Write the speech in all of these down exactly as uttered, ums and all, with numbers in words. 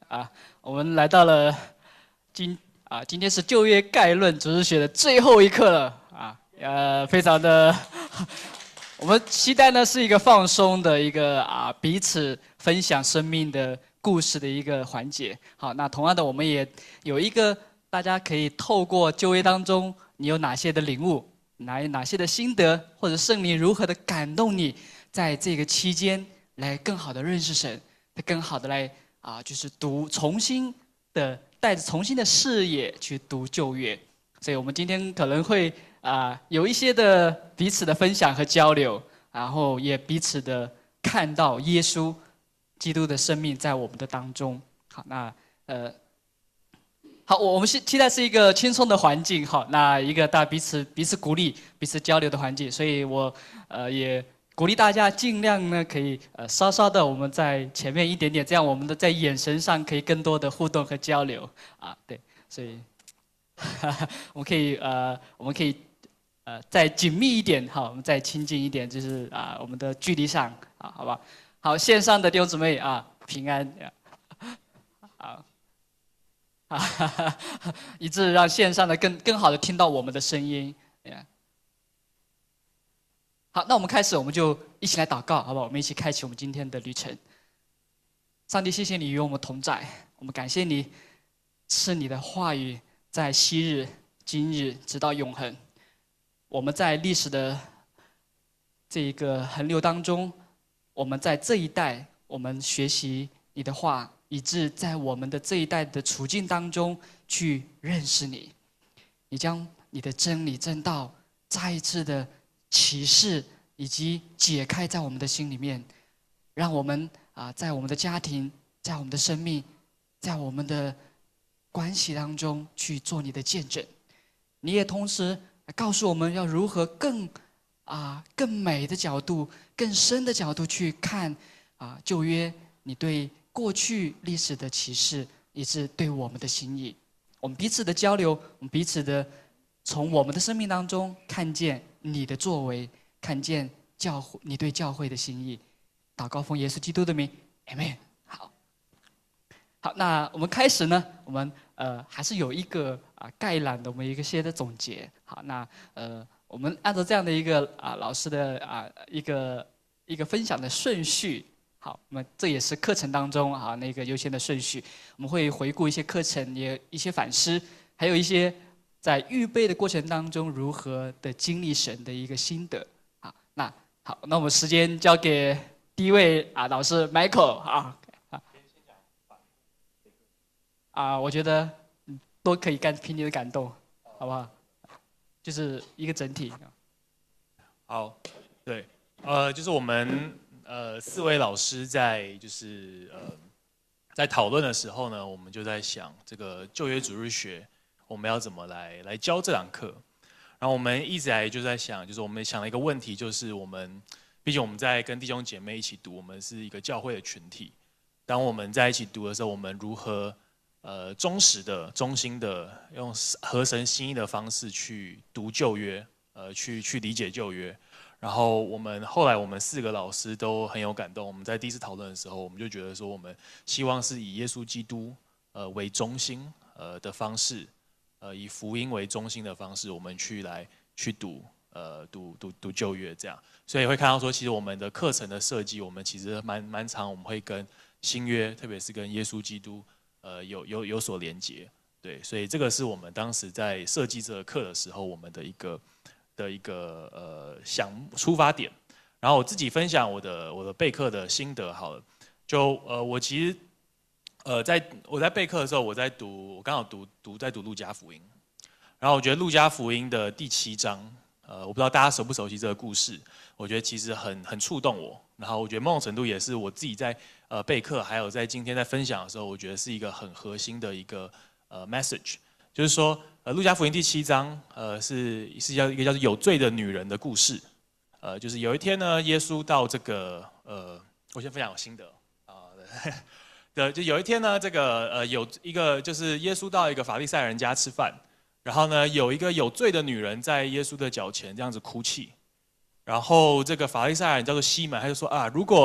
啊，我们来到了今啊，今天是旧约概论主日学的最后一课了啊，呃，非常的，我们期待呢是一个放松的一个啊彼此分享生命的故事的一个环节。好，那同样的，我们也有一个大家可以透过旧约当中你有哪些的领悟，哪哪些的心得，或者圣灵如何的感动你，在这个期间来更好的认识神，更好的来。啊，就是读重新的带着重新的视野去读旧约，所以我们今天可能会啊有一些的彼此的分享和交流，然后也彼此的看到耶稣基督的生命在我们的当中。好，那呃，好，我我们期期待是一个轻松的环境，好，那一个大家彼此彼此鼓励、彼此交流的环境，所以我呃也。鼓励大家尽量呢，可以呃稍稍的我们在前面一点点，这样我们的在眼神上可以更多的互动和交流啊，对，所以我们可以呃我们可以呃再紧密一点，好，我们再亲近一点，就是啊我们的距离上啊，好吧？好，线上的弟兄姊妹啊，平安啊啊，以致让线上的更更好的听到我们的声音。好，那我们开始，我们就一起来祷告，好不好？我们一起开启我们今天的旅程。上帝，谢谢你与我们同在，我们感谢你赐你的话语在昔日、今日直到永恒。我们在历史的这一个横流当中，我们在这一代，我们学习你的话，以致在我们的这一代的处境当中去认识你。你将你的真理真道再一次的启示以及解开在我们的心里面，让我们啊，在我们的家庭，在我们的生命，在我们的关系当中去做你的见证。你也同时告诉我们要如何更啊更美的角度、更深的角度去看啊旧约你对过去历史的启示，以致对我们的心意。我们彼此的交流，我们彼此的从我们的生命当中看见你的作为，看见教会你对教会的心意。祷告奉耶稣基督的名 ，Amen。好，好，那我们开始呢，我们呃还是有一个啊概览的，我们一个些的总结。好，那呃我们按照这样的一个啊老师的啊一个一个分享的顺序。好，那么这也是课程当中啊那个优先的顺序。我们会回顾一些课程，也一些反思，还有一些在预备的过程当中如何的经历神的一个心得。好，那好，那我们时间交给第一位啊老师 Michael 啊啊啊，我觉得都可以干凭你的感动，好不好？就是一个整体。 好，对，呃，就是我们呃四位老师在就是呃在讨论的时候呢，我们就在想这个旧约主日学我们要怎么来来教这堂课。然后我们一直来就在想，就是我们想了一个问题，就是我们毕竟我们在跟弟兄姐妹一起读，我们是一个教会的群体。当我们在一起读的时候，我们如何呃忠实的、忠心的用合神心意的方式去读旧约，呃，去去理解旧约。然后我们后来我们四个老师都很有感动。我们在第一次讨论的时候，我们就觉得说，我们希望是以耶稣基督呃为中心呃的方式，呃以福音为中心的方式，我们去来去读呃读读读旧约这样。所以会看到说，其实我们的课程的设计，我们其实蛮蛮常我们会跟新约，特别是跟耶稣基督呃有有有所连结。对，所以这个是我们当时在设计这个课的时候，我们的一个。的一个呃想出发点，然后我自己分享我的我的备课的心得好了，就呃我其实呃在我在备课的时候，我在读我刚好读读在读路加福音，然后我觉得路加福音的第七章，呃我不知道大家熟不熟悉这个故事，我觉得其实很很触动我，然后我觉得某种程度也是我自己在呃备课还有在今天在分享的时候，我觉得是一个很核心的一个呃 message， 就是说。呃，路加福音第七章，呃，是是叫一个叫做有罪的女人的故事。呃，就是有一天呢，耶稣到这个，呃，我先分享我心得啊，对，就有一天呢，这个呃，有一个就是耶稣到一个法利赛人家吃饭，然后呢，有一个有罪的女人在耶稣的脚前这样子哭泣，然后这个法利赛人叫做西门，他就说啊，如果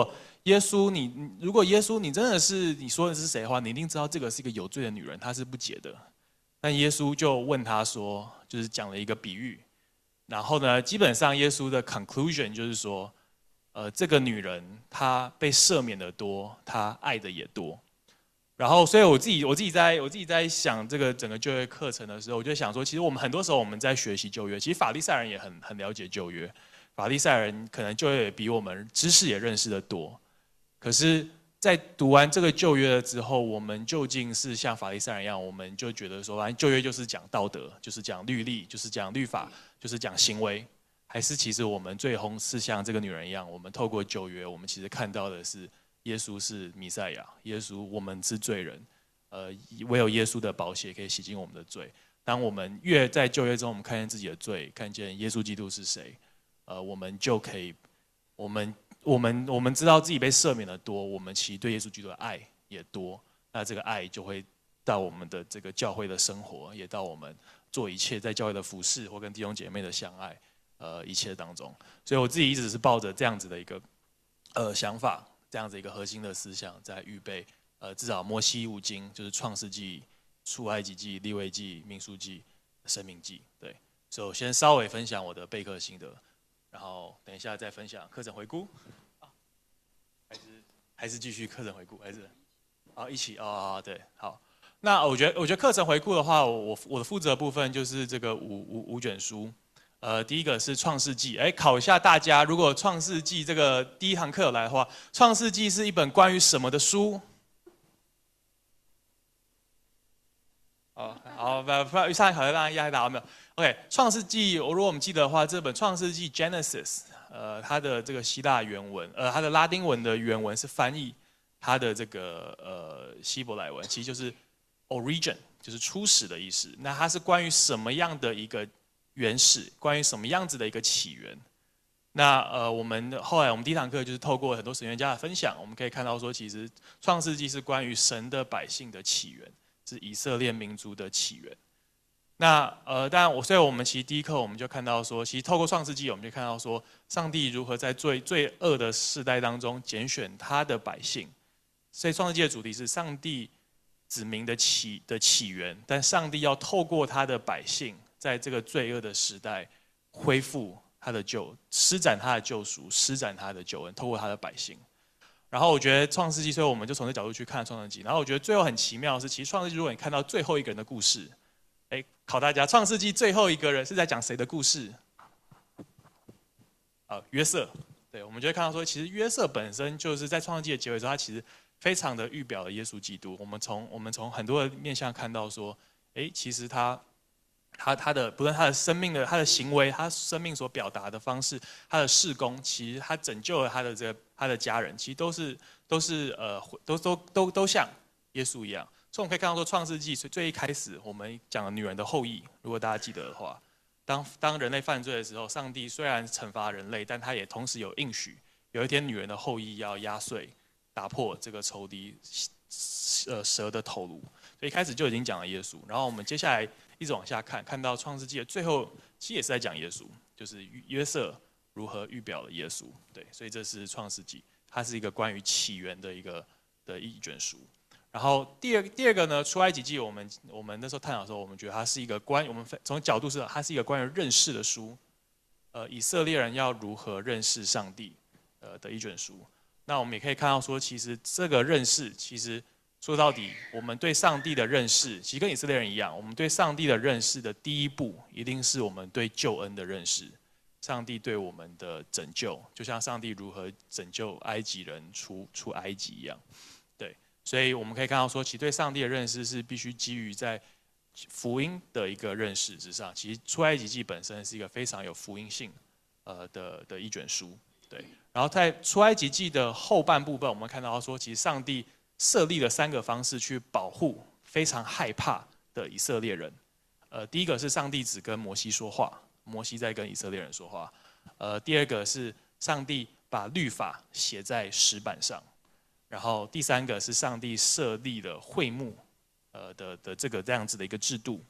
耶稣你如果耶稣你真的是你说的是谁的话，你一定知道这个是一个有罪的女人，她是不洁的。但耶稣就问他说，就是讲了一个比喻，然后呢，基本上耶稣的 conclusion 就是说，呃，这个女人她被赦免的多，她爱的也多。然后，所以我自己我自己在我自己在想这个整个旧约课程的时候，我就想说，其实我们很多时候我们在学习旧约，其实法利赛人也很很了解旧约，法利赛人可能旧约也比我们知识也认识的多。可是，在读完这个旧约了之后，我们究竟是像法利赛人一样，我们就觉得说，反正旧约就是讲道德，就是讲律例，就是讲律法，就是讲行为，还是其实我们最后是像这个女人一样，我们透过旧约，我们其实看到的是。耶稣是弥赛亚，耶稣我们是罪人，呃，唯有耶稣的宝血可以洗净我们的罪。当我们越在旧约中，我们看见自己的罪，看见耶稣基督是谁，呃，我们就可以，我们我们我们知道自己被赦免的多，我们其实对耶稣基督的爱也多，那这个爱就会到我们的这个教会的生活，也到我们做一切在教会的服事或跟弟兄姐妹的相爱，呃，一切当中。所以我自己一直是抱着这样子的一个呃想法。这样子一个核心的思想，在预备，呃，至少摩西五经就是创世纪、出埃及记、利未记、民数记、申命记，对。所以我先稍微分享我的备课心得，然后等一下再分享课程回顾，还是还是继续课程回顾，还是啊一起啊、哦、对，好。那我觉得我觉得课程回顾的话，我我的负责的部分就是这个五五五卷书。呃，第一个是创世纪，哎，考一下大家，如果创世纪这个第一堂课有来的话，创世纪是一本关于什么的书？哦，好，不不，上来考让大家压力大，没有 ？OK， 创世纪，如果我们记得的话，这本创世纪 Genesis， 呃，它的这个希腊原文，呃，它的拉丁文的原文是翻译它的这个呃希伯来文，其实就是 origin， 就是初始的意思。那它是关于什么样的一个？原始关于什么样子的一个起源？那呃，我们后来我们第一堂课就是透过很多神学家的分享，我们可以看到说，其实创世纪是关于神的百姓的起源，是以色列民族的起源。那呃，当然我所以我们其实第一课我们就看到说，其实透过创世纪，我们就看到说，上帝如何在最最恶的世代当中拣选他的百姓。所以创世纪的主题是上帝子民的起的起源，但上帝要透过他的百姓。在这个罪恶的时代，恢复他的救，施展他的救赎，施展他的救恩，透过他的百姓。然后我觉得创世纪，所以我们就从这角度去看创世纪。然后我觉得最后很奇妙的是，其实创世纪如果你看到最后一个人的故事，哎，考大家，创世纪最后一个人是在讲谁的故事？啊，约瑟。对，我们就会看到说，其实约瑟本身就是在创世纪的结尾之后，他其实非常的预表了耶稣基督。我们从我们从很多的面向看到说，哎，其实他。他他的不论他的生命的他的行为，他生命所表达的方式，他的事工，其实他拯救了他的这个他的家人，其实都是都是呃都都都都像耶稣一样。所以我们可以看到说，创世纪最一开始我们讲了女人的后裔，如果大家记得的话，当当人类犯罪的时候，上帝虽然惩罚人类，但他也同时有应许，有一天女人的后裔要压碎、打破这个仇敌呃蛇的头颅。所以一开始就已经讲了耶稣，然后我们接下来。一直往下看，看到创世纪的最后，其实也是在讲耶稣，就是约瑟如何预表了耶稣。对，所以这是创世纪，它是一个关于起源的一个的一卷书。然后第二第二个呢，出埃及记，我们我们那时候探讨的时候，我们觉得它是一个关，我们从角度是它是一个关于认识的书，呃，以色列人要如何认识上帝，呃的一卷书。那我们也可以看到说，其实这个认识，其实。说到底，我们对上帝的认识，其实跟以色列人一样，我们对上帝的认识的第一步，一定是我们对救恩的认识。上帝对我们的拯救，就像上帝如何拯救埃及人出出埃及一样。对，所以我们可以看到说，其实对上帝的认识是必须基于在福音的一个认识之上。其实出埃及记本身是一个非常有福音性呃的的一卷书。对，然后在出埃及记的后半部分，我们看到说，其实上帝。设立了三个方式去保护非常害怕的以色列人。呃，第一个是上帝只跟摩西说话，摩西在跟以色列人说话。呃，第二个是上帝把律法写在石板上，然后第三个是上帝设立了会幕，呃的的这个这样子的一个制度。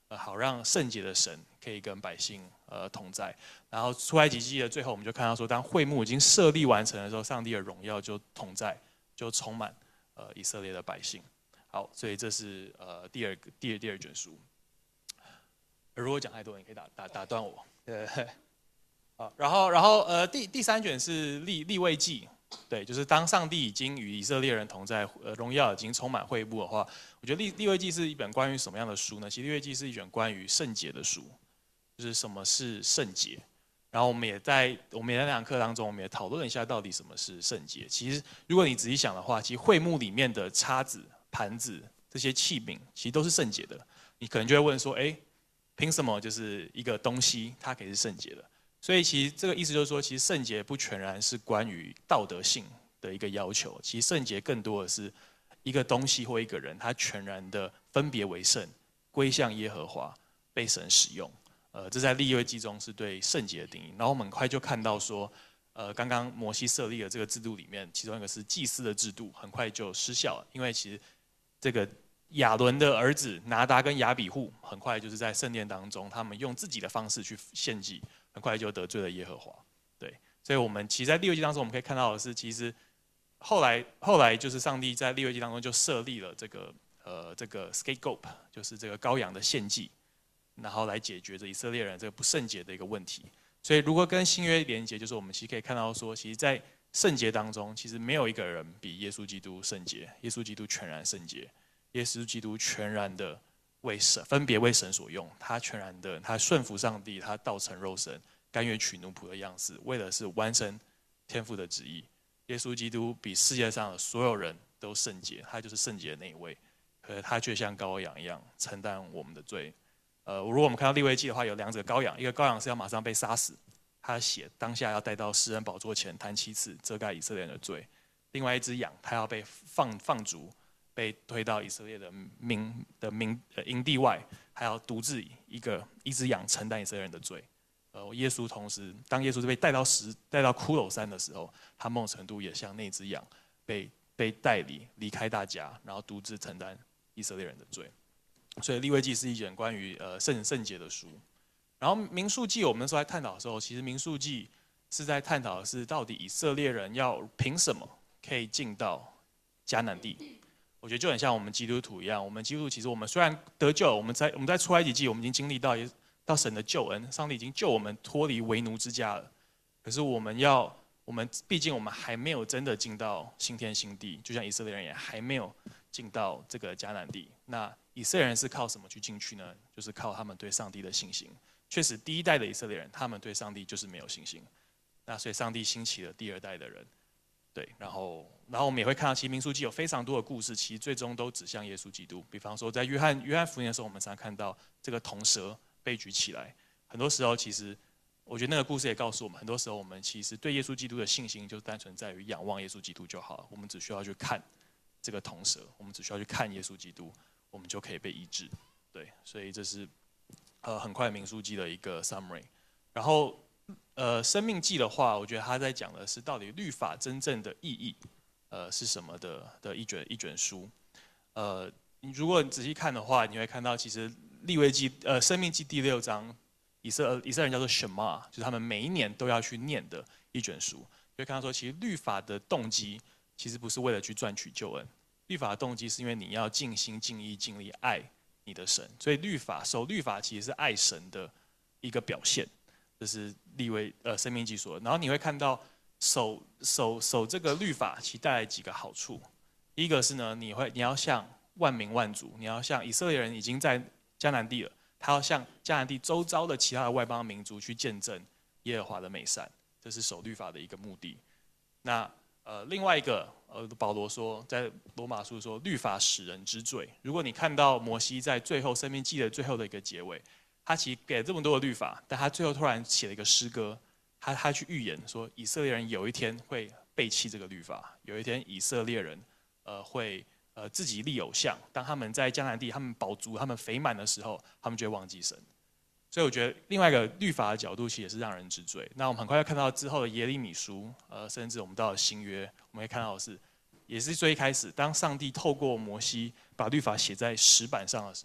呃，好让圣洁的神可以跟百姓呃同在。然后出埃及记的最后，我们就看到说，当会幕已经设立完成的时候，上帝的荣耀就同在，就充满呃以色列的百姓。好，所以这是呃第二个第二第二卷书。如果讲太多，你可以打打打断我。对，好，然后然后呃第第三卷是立立位记。对，就是当上帝已经与以色列人同在，呃，荣耀已经充满会幕的话，我觉得利利未记是一本关于什么样的书呢？其实利未记是一卷关于圣洁的书，就是什么是圣洁。然后我们也在我们也在那堂课当中，我们也讨论一下到底什么是圣洁。其实如果你仔细想的话，其实会幕里面的叉子、盘子这些器皿，其实都是圣洁的。你可能就会问说，哎，凭什么就是一个东西它可以是圣洁的？所以其实这个意思就是说，其实圣洁不全然是关于道德性的一个要求，其实圣洁更多的是一个东西或一个人，他全然的分别为圣，归向耶和华，被神使用。呃，这在利未记中是对圣洁的定义。然后我们很快就看到说，呃，刚刚摩西设立的这个制度里面，其中一个是祭司的制度，很快就失效了，因为其实这个亚伦的儿子拿达跟亚比户，很快就是在圣殿当中，他们用自己的方式去献祭。很快就得罪了耶和华，对，所以我们其实，在利未记当中，我们可以看到的是，其实后来后来就是上帝在利未记当中就设立了这个呃这个 scapegoat， 就是这个羔羊的献祭，然后来解决着以色列人这个不圣洁的一个问题。所以如果跟新约连结，就是我们其实可以看到说，其实，在圣洁当中，其实没有一个人比耶稣基督圣洁，耶稣基督全然圣洁，耶稣基督全然的。为神分别为神所用，他全然的，他顺服上帝，他道成肉身，甘愿取奴仆的样式，为的是完成天父的旨意。耶稣基督比世界上的所有人都圣洁，他就是圣洁的那一位，可是他却像羔羊一样承担我们的罪。呃，如果我们看到利未记的话，有两者羔羊，一个羔羊是要马上被杀死，他的血当下要带到施恩宝座前弹七次，遮盖以色列人的罪；另外一只羊，他要被放放逐。被推到以色列的民的民呃营地外，还要独自一个一只羊承担以色列人的罪。呃，耶稣同时，当耶稣是被带到石带到骷髅山的时候，他某种程度也像那只羊被被带离离开大家，然后独自承担以色列人的罪。所以利未记是一卷关于呃圣圣洁的书。然后民数记我们那时候在探讨的时候，其实民数记是在探讨的是到底以色列人要凭什么可以进到迦南地。我觉得就很像我们基督徒一样，我们基督徒其实我们虽然得救，我们在我们在出埃及记，我们已经经历到到神的救恩，上帝已经救我们脱离为奴之家了。可是我们要，我们毕竟我们还没有真的进到新天新地，就像以色列人也还没有进到这个迦南地。那以色列人是靠什么去进去呢？就是靠他们对上帝的信心。确实，第一代的以色列人，他们对上帝就是没有信心。那所以上帝兴起了第二代的人。对，然后，然后我们也会看到，其实民数记有非常多的故事，其实最终都指向耶稣基督。比方说，在约翰约翰福音的时候，我们常常看到这个铜蛇被举起来。很多时候，其实我觉得那个故事也告诉我们，很多时候我们其实对耶稣基督的信心，就单纯在于仰望耶稣基督就好了。我们只需要去看这个铜蛇，我们只需要去看耶稣基督，我们就可以被医治。对，所以这是呃很快民数记的一个 summary。然后。呃，生命记的话，我觉得他在讲的是到底律法真正的意义，呃，是什么的的一卷一卷书。呃，如果你仔细看的话，你会看到其实利未记，呃，生命记第六章，以色以色列人叫做什么？就是他们每一年都要去念的一卷书。你会看到说，其实律法的动机其实不是为了去赚取救恩，律法的动机是因为你要尽心尽意尽力爱你的神，所以律法守律法其实是爱神的一个表现。这是利未呃生命记说的，然后你会看到守守守这个律法，其带来几个好处。第一个是呢，你会你要向万民万族，你要向以色列人已经在迦南地了，他要向迦南地周遭的其他的外邦民族去见证耶和华的美善，这是守律法的一个目的。那呃另外一个呃保罗说，在罗马书说律法使人知罪。如果你看到摩西在最后生命记的最后的一个结尾。他其实给了这么多的律法，但他最后突然写了一个诗歌，他他去预言说，以色列人有一天会背弃这个律法，有一天以色列人呃会呃自己立偶像，当他们在迦南地他们饱足、他们肥满的时候，他们就会忘记神。所以我觉得另外一个律法的角度，其实也是让人知罪。那我们很快要看到之后的耶利米书，呃，甚至我们到了新约，我们会看到的是，也是最一开始，当上帝透过摩西把律法写在石板上的时候。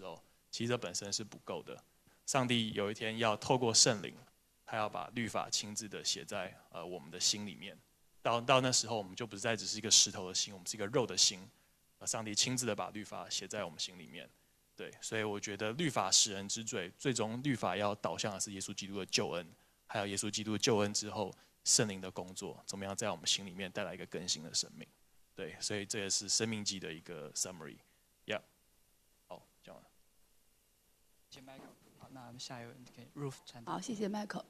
其实这本身是不够的。上帝有一天要透过圣灵，他要把律法亲自的写在呃我们的心里面。到到那时候，我们就不再只是一个石头的心，我们是一个肉的心。呃，上帝亲自的把律法写在我们心里面。对，所以我觉得律法使人之罪，最终律法要导向的是耶稣基督的救恩，还有耶稣基督的救恩之后，圣灵的工作，怎么样在我们心里面带来一个更新的生命。对，所以这也是生命记的一个 summary。Yeah， 好，讲完了。 谢谢 Michael。好，那我们下一位给 Ruth 传达。 好，谢谢 Michael。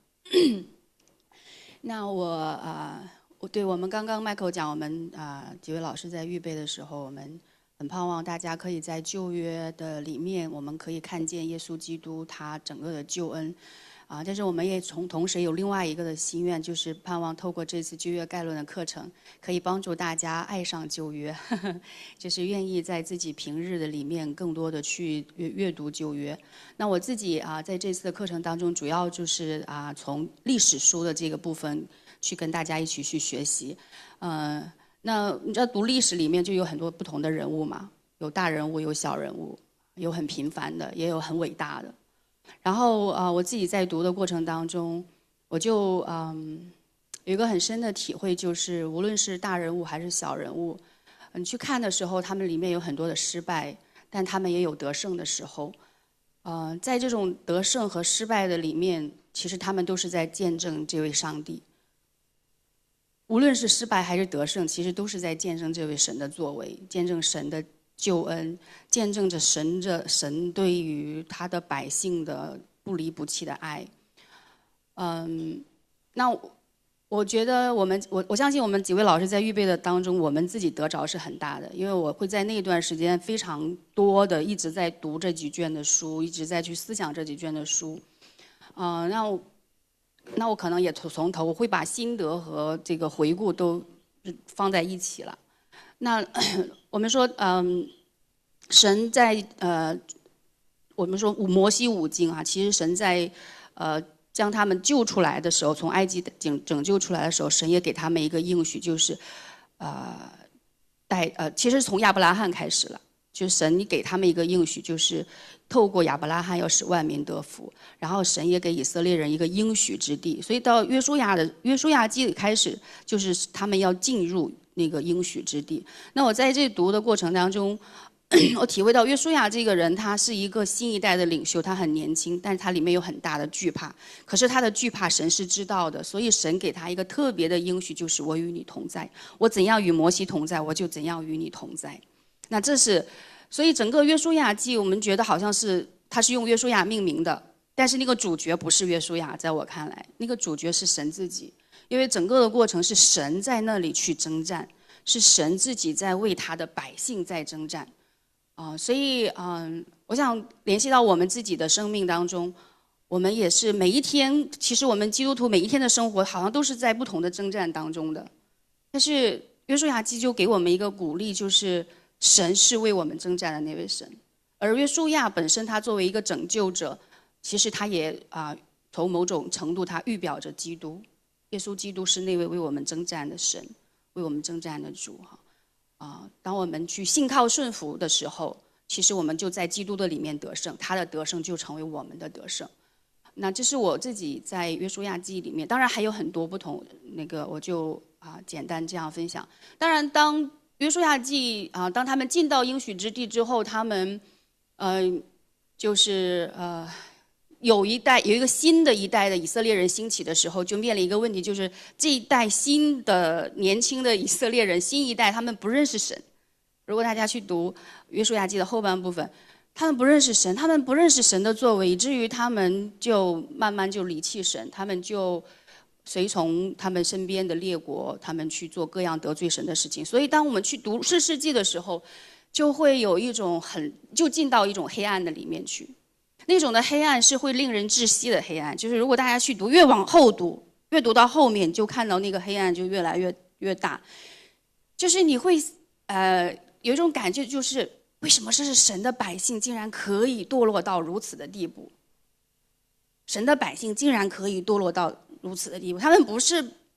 那我啊、呃，我对我们刚刚 Michael 讲，我们啊、呃、几位老师在预备的时候，我们很盼望大家可以在旧约的里面，我们可以看见耶稣基督他整个的救恩。啊，但是我们也从同时有另外一个的心愿，就是盼望透过这次旧约概论的课程，可以帮助大家爱上旧约，呵呵，就是愿意在自己平日的里面更多的去阅阅读旧约。那我自己啊，在这次的课程当中，主要就是啊，从历史书的这个部分去跟大家一起去学习。嗯、呃，那你知道读历史里面就有很多不同的人物嘛，有大人物，有小人物，有很平凡的，也有很伟大的。然后啊、呃，我自己在读的过程当中，我就嗯有一个很深的体会，就是无论是大人物还是小人物，你去看的时候，他们里面有很多的失败，但他们也有得胜的时候。呃，在这种得胜和失败的里面，其实他们都是在见证这位上帝。无论是失败还是得胜，其实都是在见证这位神的作为，见证神的救恩，见证着神着神对于他的百姓的不离不弃的爱。嗯，那我觉得我们我我相信我们几位老师在预备的当中，我们自己得着是很大的，因为我会在那段时间非常多的一直在读这几卷的书，一直在去思想这几卷的书。嗯、呃，那我那我可能也从从头我会把心得和这个回顾都放在一起了。那我们说，嗯，神在呃，我们说摩西五经啊，其实神在呃将他们救出来的时候，从埃及拯拯救出来的时候，神也给他们一个应许，就是呃带呃，其实从亚伯拉罕开始了，就是神你给他们一个应许，就是透过亚伯拉罕要使万民得福，然后神也给以色列人一个应许之地，所以到约书亚的约书亚记里开始，就是他们要进入那个应许之地。那我在这读的过程当中，我体会到约书亚这个人，他是一个新一代的领袖，他很年轻，但是他里面有很大的惧怕。可是他的惧怕，神是知道的，所以神给他一个特别的应许，就是我与你同在，我怎样与摩西同在，我就怎样与你同在。那这是，所以整个约书亚记，我们觉得好像是他是用约书亚命名的，但是那个主角不是约书亚，在我看来，那个主角是神自己。因为整个的过程是神在那里去征战，是神自己在为他的百姓在征战，啊、呃，所以嗯、呃，我想联系到我们自己的生命当中，我们也是每一天，其实我们基督徒每一天的生活好像都是在不同的征战当中的。但是约书亚记就给我们一个鼓励，就是神是为我们征战的那位神，而约书亚本身他作为一个拯救者，其实他也啊、呃，从某种程度他预表着基督。耶稣基督是那位为我们征战的神，为我们征战的主哈啊！当我们去信靠顺服的时候，其实我们就在基督的里面得胜，他的得胜就成为我们的得胜。那这是我自己在约书亚记里面，当然还有很多不同那个，我就啊简单这样分享。当然，当约书亚记啊，当他们进到应许之地之后，他们嗯、呃，就是呃。有一代有一个新的一代的以色列人兴起的时候，就面临一个问题，就是这一代新的年轻的以色列人，新一代他们不认识神。如果大家去读约书亚记的后半部分，他们不认识神，他们不认识神的作为，以至于他们就慢慢就离弃神，他们就随从他们身边的列国，他们去做各样得罪神的事情。所以当我们去读士师记的时候，就会有一种很就进到一种黑暗的里面去。那种的黑暗是会令人窒息的黑暗，就是如果大家去读，越往后读，越读到后面，就看到那个黑暗就越来越越大。就是你会呃有一种感觉，就是为什么这是神的百姓竟然可以堕落到如此的地步？神的百姓竟然可以堕落到如此的地步，他们不是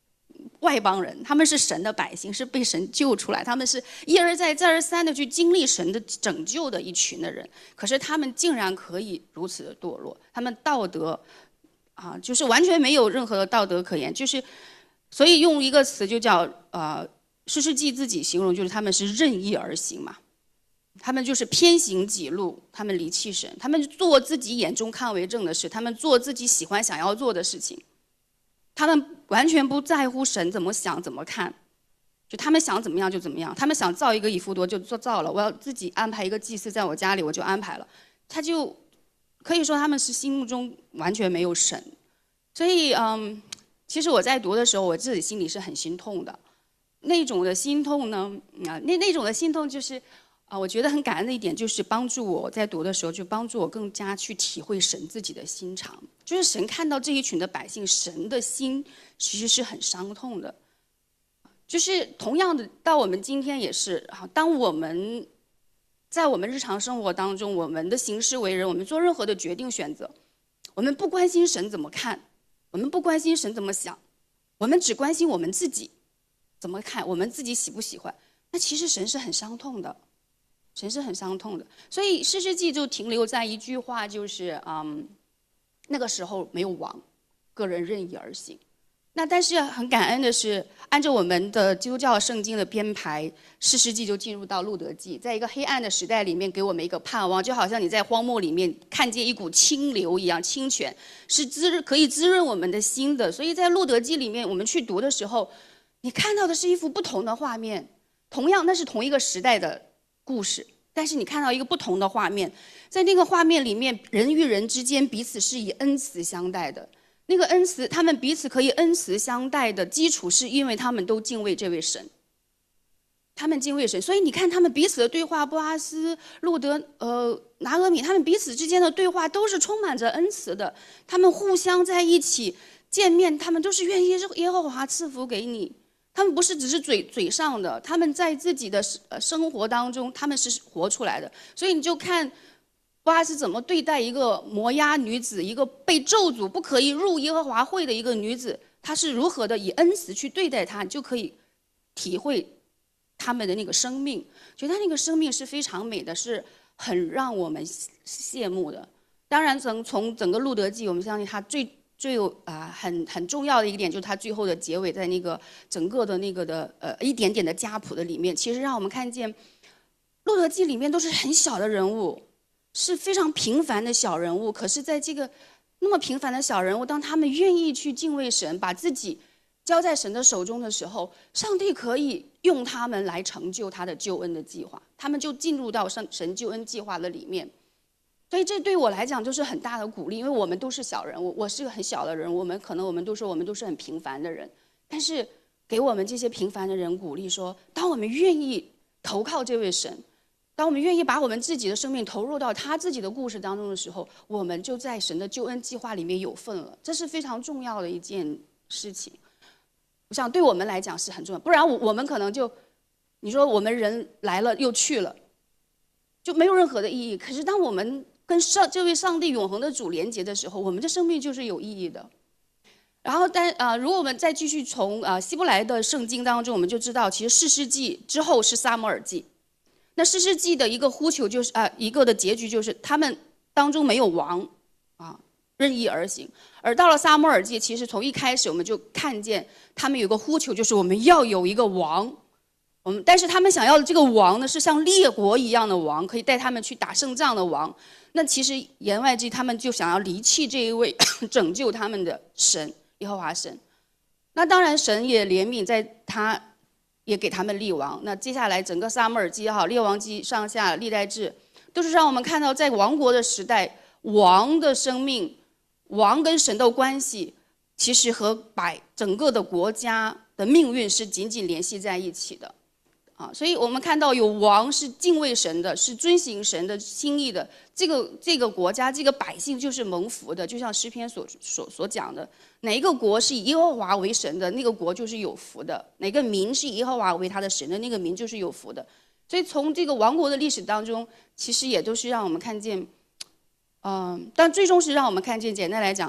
外邦人，他们是神的百姓，是被神救出来，他们是一而再再而三的去经历神的拯救的一群的人。可是他们竟然可以如此的堕落，他们道德啊，就是完全没有任何的道德可言，就是所以用一个词就叫呃，士师记自己形容，就是他们是任意而行嘛。他们就是偏行己路，他们离弃神，他们做自己眼中看为正的事，他们做自己喜欢想要做的事情，他们完全不在乎神怎么想怎么看，就他们想怎么样就怎么样，他们想造一个以弗多就做造了，我要自己安排一个祭司在我家里我就安排了，他就可以说他们是心目中完全没有神。所以嗯，其实我在读的时候我自己心里是很心痛的，那种的心痛呢啊，那那种的心痛就是啊，我觉得很感恩的一点就是帮助我在读的时候，就帮助我更加去体会神自己的心肠。就是神看到这一群的百姓，神的心其实是很伤痛的。就是同样的，到我们今天也是啊，当我们在我们日常生活当中，我们的行事为人，我们做任何的决定选择，我们不关心神怎么看，我们不关心神怎么想，我们只关心我们自己怎么看，我们自己喜不喜欢，那其实神是很伤痛的。神是很伤痛的，所以士师记就停留在一句话，就是嗯，那个时候没有王，个人任意而行。那但是很感恩的是，按照我们的基督教圣经的编排，士师记就进入到路德记，在一个黑暗的时代里面，给我们一个盼望，就好像你在荒漠里面看见一股清流一样，清泉是滋可以滋润我们的心的。所以在路德记里面，我们去读的时候，你看到的是一幅不同的画面，同样那是同一个时代的故事，但是你看到一个不同的画面，在那个画面里面，人与人之间彼此是以恩慈相待的。那个恩慈，他们彼此可以恩慈相待的基础，是因为他们都敬畏这位神。他们敬畏神，所以你看他们彼此的对话，波阿斯、路德、呃拿俄米，他们彼此之间的对话都是充满着恩慈的。他们互相在一起见面，他们都是愿意耶和华赐福给你。他们不是只是嘴嘴上的，他们在自己的生活当中，他们是活出来的。所以你就看波阿斯怎么对待一个摩押女子，一个被咒诅不可以入耶和华会的一个女子，她是如何的以恩慈去对待她，你就可以体会他们的那个生命，觉得那个生命是非常美的，是很让我们羡慕的。当然，从从整个路德记，我们相信他最。最有啊、呃、很很重要的一个点，就是它最后的结尾，在那个整个的那个的呃一点点的家谱的里面，其实让我们看见，路德记里面都是很小的人物，是非常平凡的小人物。可是，在这个那么平凡的小人物，当他们愿意去敬畏神，把自己交在神的手中的时候，上帝可以用他们来成就他的救恩的计划，他们就进入到神神救恩计划的里面。所以这对我来讲就是很大的鼓励，因为我们都是小人物，我是个很小的人，我们可能我们都说我们都是很平凡的人，但是给我们这些平凡的人鼓励说，当我们愿意投靠这位神，当我们愿意把我们自己的生命投入到他自己的故事当中的时候，我们就在神的救恩计划里面有份了，这是非常重要的一件事情。我想对我们来讲是很重要，不然我们可能就你说我们人来了又去了，就没有任何的意义。可是当我们跟上这位上帝永恒的主连结的时候，我们的生命就是有意义的。然后但啊、呃，如果我们再继续从啊、呃、希伯来的圣经当中，我们就知道，其实士师记之后是撒母耳记。那士师记的一个呼求就是啊、呃，一个的结局就是他们当中没有王啊，任意而行。而到了撒母耳记，其实从一开始我们就看见他们有个呼求，就是我们要有一个王。我们但是他们想要的这个王呢，是像列国一样的王，可以带他们去打胜仗的王。那其实言外之意，他们就想要离弃这一位拯救他们的神耶和华神。那当然神也怜悯，在他也给他们立王。那接下来整个撒母耳记也好，列王记上下历代志，都是让我们看到在亡国的时代，王的生命，王跟神的关系，其实和百整个的国家的命运是紧紧联系在一起的。啊，所以我们看到有王是敬畏神的，是遵行神的心意的，这个这个国家这个百姓就是蒙福的，就像诗篇所所所讲的，哪一个国是以耶和华为神的，那个国就是有福的；哪个民是以耶和华为他的神的，那个民就是有福的。所以从这个王国的历史当中，其实也都是让我们看见，嗯、呃，但最终是让我们看见，简单来讲，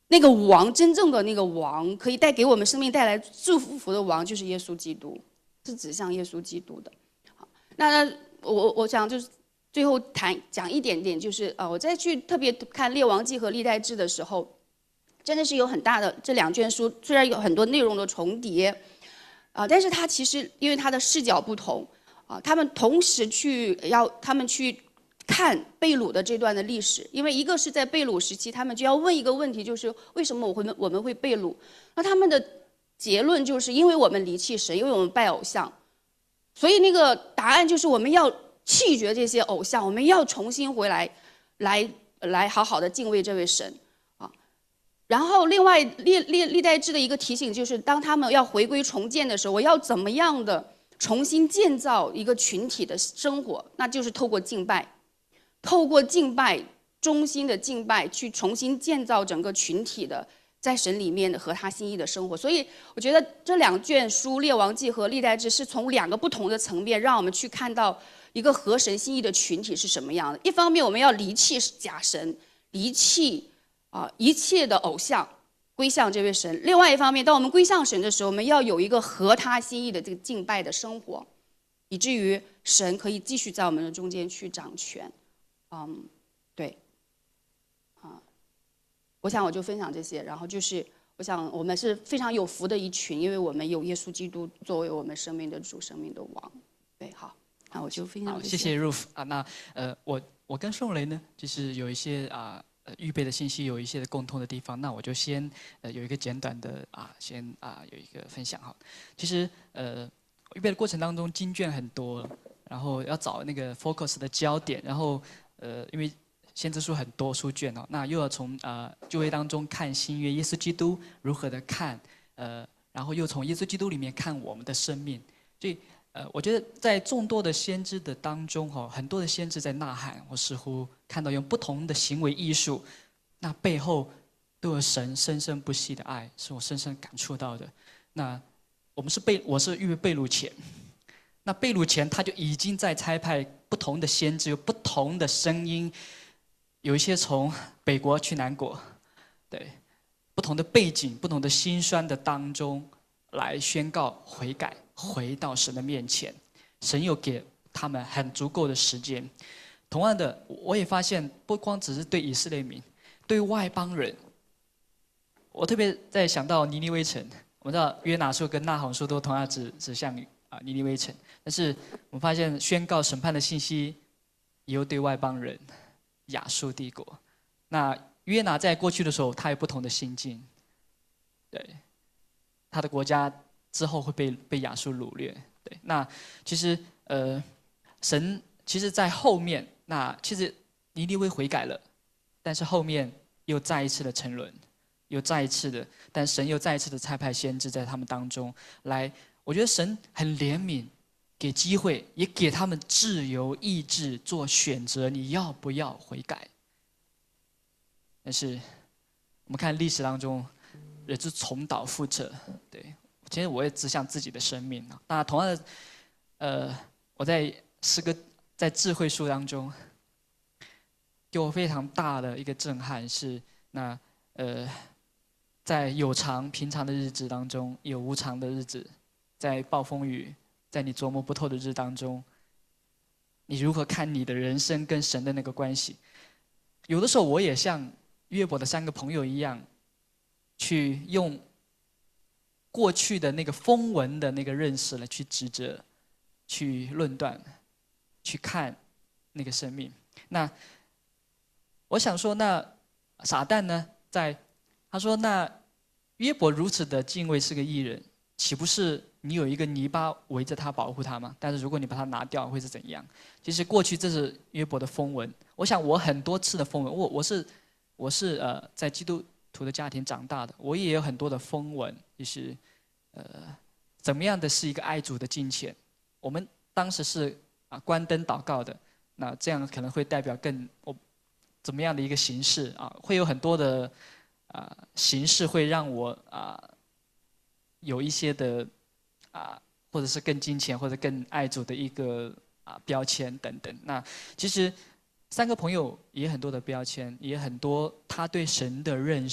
那个王，真正的那个王，可以带给我们生命带来祝福的王，就是耶稣基督，是指向耶稣基督的。好，那我我想就是最后谈讲一点点，就是呃，我再去特别看《列王记》和《历代志》的时候，真的是有很大的这两卷书，虽然有很多内容的重叠，啊、呃，但是它其实因为它的视角不同，啊、呃，他们同时去要他们去。看被掳的这段的历史，因为一个是在被掳时期，他们就要问一个问题，就是为什么我会我们会被掳？那他们的结论就是因为我们离弃神，因为我们拜偶像，所以那个答案就是我们要弃绝这些偶像，我们要重新回来，来来好好的敬畏这位神啊。然后另外历历历代志的一个提醒就是，当他们要回归重建的时候，我要怎么样的重新建造一个群体的生活？那就是透过敬拜。透过敬拜，衷心的敬拜，去重新建造整个群体的在神里面的合他心意的生活。所以，我觉得这两卷书《列王记》和《历代志》是从两个不同的层面，让我们去看到一个合神心意的群体是什么样的。一方面，我们要离弃假神，离弃啊、呃、一切的偶像，归向这位神；另外一方面，当我们归向神的时候，我们要有一个合他心意的这个敬拜的生活，以至于神可以继续在我们的中间去掌权。嗯，对，啊，我想我就分享这些，然后就是我想我们是非常有福的一群，因为我们有耶稣基督作为我们生命的主、生命的王。对，好，那我就分享这些。 谢谢 Ruth 啊，那呃，我我跟宋雷呢，就是有一些啊呃预备的信息，有一些的共通的地方，那我就先呃有一个简短的啊，先啊有一个分享哈。其实呃预备的过程当中，经卷很多，然后要找那个 focus 的焦点，然后。呃，因为先知书很多书卷哦，那又要从呃旧约当中看新约耶稣基督如何的看，呃，然后又从耶稣基督里面看我们的生命，所以呃，我觉得在众多的先知的当中哈、哦，很多的先知在呐喊，我似乎看到用不同的行为艺术，那背后都有神生生不息的爱，是我深深感触到的。那我们是被我是预备被掳前。那被掳前，他就已经在差派不同的先知，有不同的声音，有一些从北国去南国，对，不同的背景、不同的辛酸的当中，来宣告悔改，回到神的面前。神又给他们很足够的时间。同样的，我也发现，不光只是对以色列民，对外邦人，我特别在想到尼尼微城，我们知道约拿书跟纳鸿书都同样指指向啊尼尼微城。但是我们发现，宣告审判的信息，也有对外邦人，亚述帝国。那约拿在过去的时候，他有不同的心境，对，他的国家之后会被被亚述掳掠。对，那其实呃，神其实在后面，那其实尼尼微悔改了，但是后面又再一次的沉沦，又再一次的，但神又再一次的差派先知在他们当中来。我觉得神很怜悯。给机会，也给他们自由意志做选择，你要不要悔改？但是我们看历史当中，也是重蹈覆辙。对，其实我也只想自己的生命。那同样的，呃，我在诗歌在智慧书当中，给我非常大的一个震撼是，那呃，在有常平常的日子当中，有无常的日子，在暴风雨。在你琢磨不透的日当中，你如何看你的人生跟神的那个关系？有的时候我也像约伯的三个朋友一样，去用过去的那个风闻的那个认识来去指责、去论断、去看那个生命。那我想说，那撒旦呢，在他说，那约伯如此的敬畏是个义人，岂不是？你有一个泥巴围着他保护他吗？但是如果你把它拿掉，会是怎样？其实过去这是约伯的风闻。我想我很多次的风闻，我我是我是呃在基督徒的家庭长大的，我也有很多的风闻，就是呃怎么样的是一个爱主的敬虔。我们当时是啊关灯祷告的，那这样可能会代表更我怎么样的一个形式啊？会有很多的啊形式会让我啊有一些的。啊，或者是更金钱，或者更爱主的一个啊标签等等。那其实三个朋友也很多的标签，也很多他对神的认识，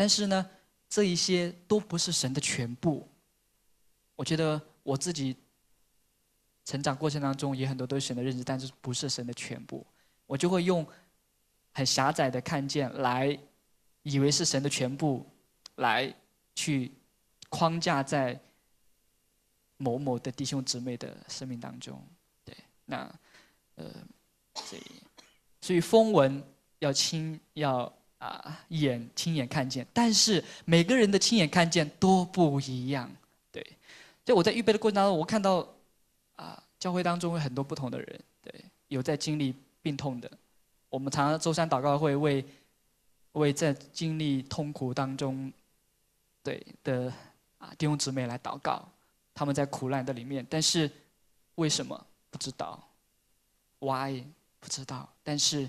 但是呢，这一些都不是神的全部。我觉得我自己成长过程当中也很多对神的认知，但是不是神的全部，我就会用很狭窄的看见来以为是神的全部，来去框架在某某的弟兄姊妹的生命当中。对，那呃，所以所以风闻要亲要啊眼亲眼看见，但是每个人的亲眼看见都不一样。对，所以我在预备的过程当中，我看到啊教会当中有很多不同的人，对，有在经历病痛的，我们常常周三祷告会为为在经历痛苦当中对的啊弟兄姊妹来祷告，他们在苦难的里面，但是为什么不知道 ，why 不知道，但是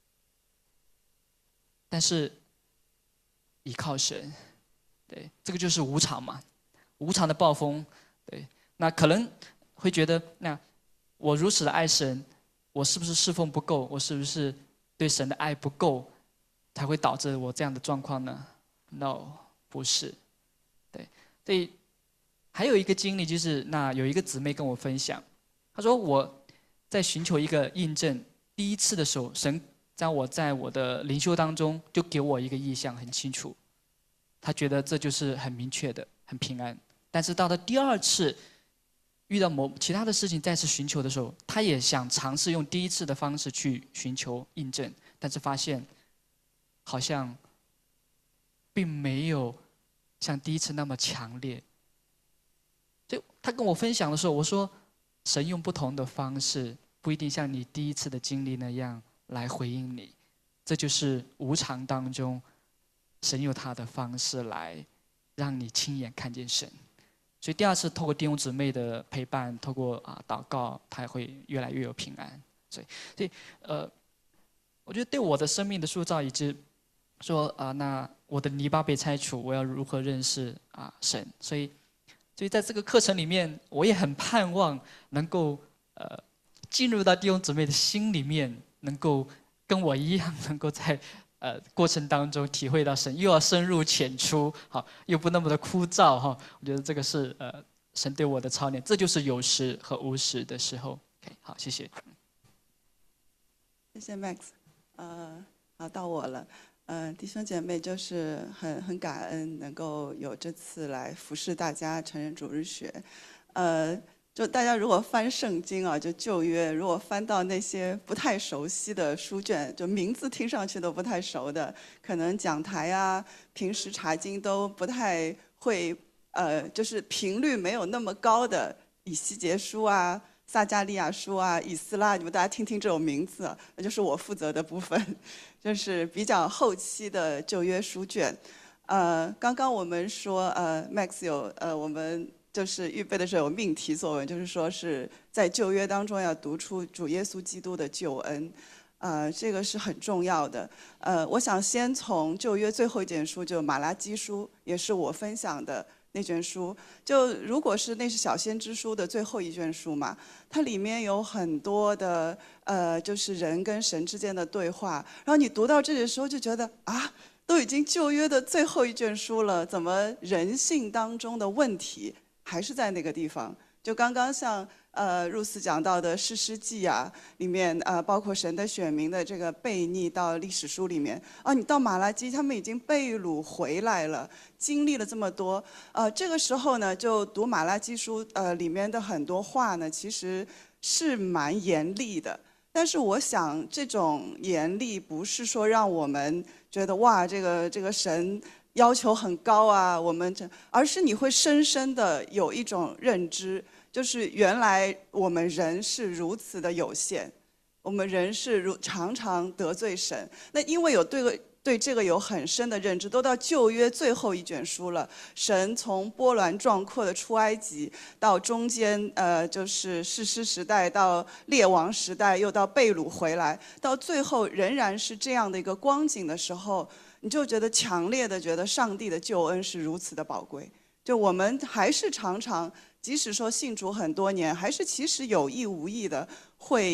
但是依靠神，对，这个就是无常嘛，无常的暴风，对，那可能会觉得，那我如此的爱神，我是不是侍奉不够？我是不是对神的爱不够，才会导致我这样的状况呢 ？No， 不是，对，所以还有一个经历就是，那有一个姊妹跟我分享，她说我在寻求一个印证，第一次的时候，神在我在我的灵修当中就给我一个意象，很清楚，她觉得这就是很明确的，很平安。但是到了第二次遇到某其他的事情再次寻求的时候，她也想尝试用第一次的方式去寻求印证，但是发现好像并没有像第一次那么强烈。就她跟我分享的时候，我说神用不同的方式，不一定像你第一次的经历那样来回应你，这就是无常当中神用他的方式来让你亲眼看见神。所以第二次透过弟兄姊妹的陪伴，透过啊祷告，他会越来越有平安。所以，所以呃，我觉得对我的生命的塑造，以及说啊、呃，那我的泥巴被拆除，我要如何认识啊神？所以，所以在这个课程里面，我也很盼望能够呃进入到弟兄姊妹的心里面，能够跟我一样，能够在呃过程当中体会到神，又要深入浅出，好，又不那么的枯燥哈。我觉得这个是呃神对我的操练，这就是有时和无时的时候。OK， 好，谢谢。 谢谢 Max， 呃，好，到我了。呃，弟兄姐妹，就是很很感恩能够有这次来服侍大家成人主日学。呃，就大家如果翻圣经啊，就旧约，如果翻到那些不太熟悉的书卷，就名字听上去都不太熟的，可能讲台啊、平时查经都不太会，呃，就是频率没有那么高的以西结书啊、撒迦利亚书啊、以斯拉，你们大家听听这种名字，那就是我负责的部分，就是比较后期的旧约书卷。呃，刚刚我们说，呃 ，Max 有呃，我们就是预备的时候有命题作文，就是说是在旧约当中要读出主耶稣基督的救恩，呃，这个是很重要的。呃，我想先从旧约最后一卷书，就马拉基书，也是我分享的那卷书。就如果是那是小先知书的最后一卷书嘛，它里面有很多的呃，就是人跟神之间的对话，然后你读到这里的时候就觉得啊。都已经旧约的最后一卷书了，怎么人性当中的问题还是在那个地方？就刚刚像呃入斯讲到的士师记啊，里面呃包括神的选民的这个悖逆到历史书里面啊，你到马拉基他们已经被掳回来了，经历了这么多，呃这个时候呢，就读马拉基书呃里面的很多话呢，其实是蛮严厉的。但是我想，这种严厉不是说让我们觉得哇，这个这个神要求很高啊，我们这，而是你会深深的有一种认知，就是原来我们人是如此的有限，我们人是如常常得罪神。那因为有对对这个有很深的认知，都到旧约最后一卷书了。神从波澜壮阔的出埃及，到中间呃就是士师时代，到列王时代，又到被掳回来，到最后仍然是这样的一个光景的时候，你就觉得强烈的觉得上帝的救恩是如此的宝贵。就我们还是常常，即使说信主很多年，还是其实有意无意的会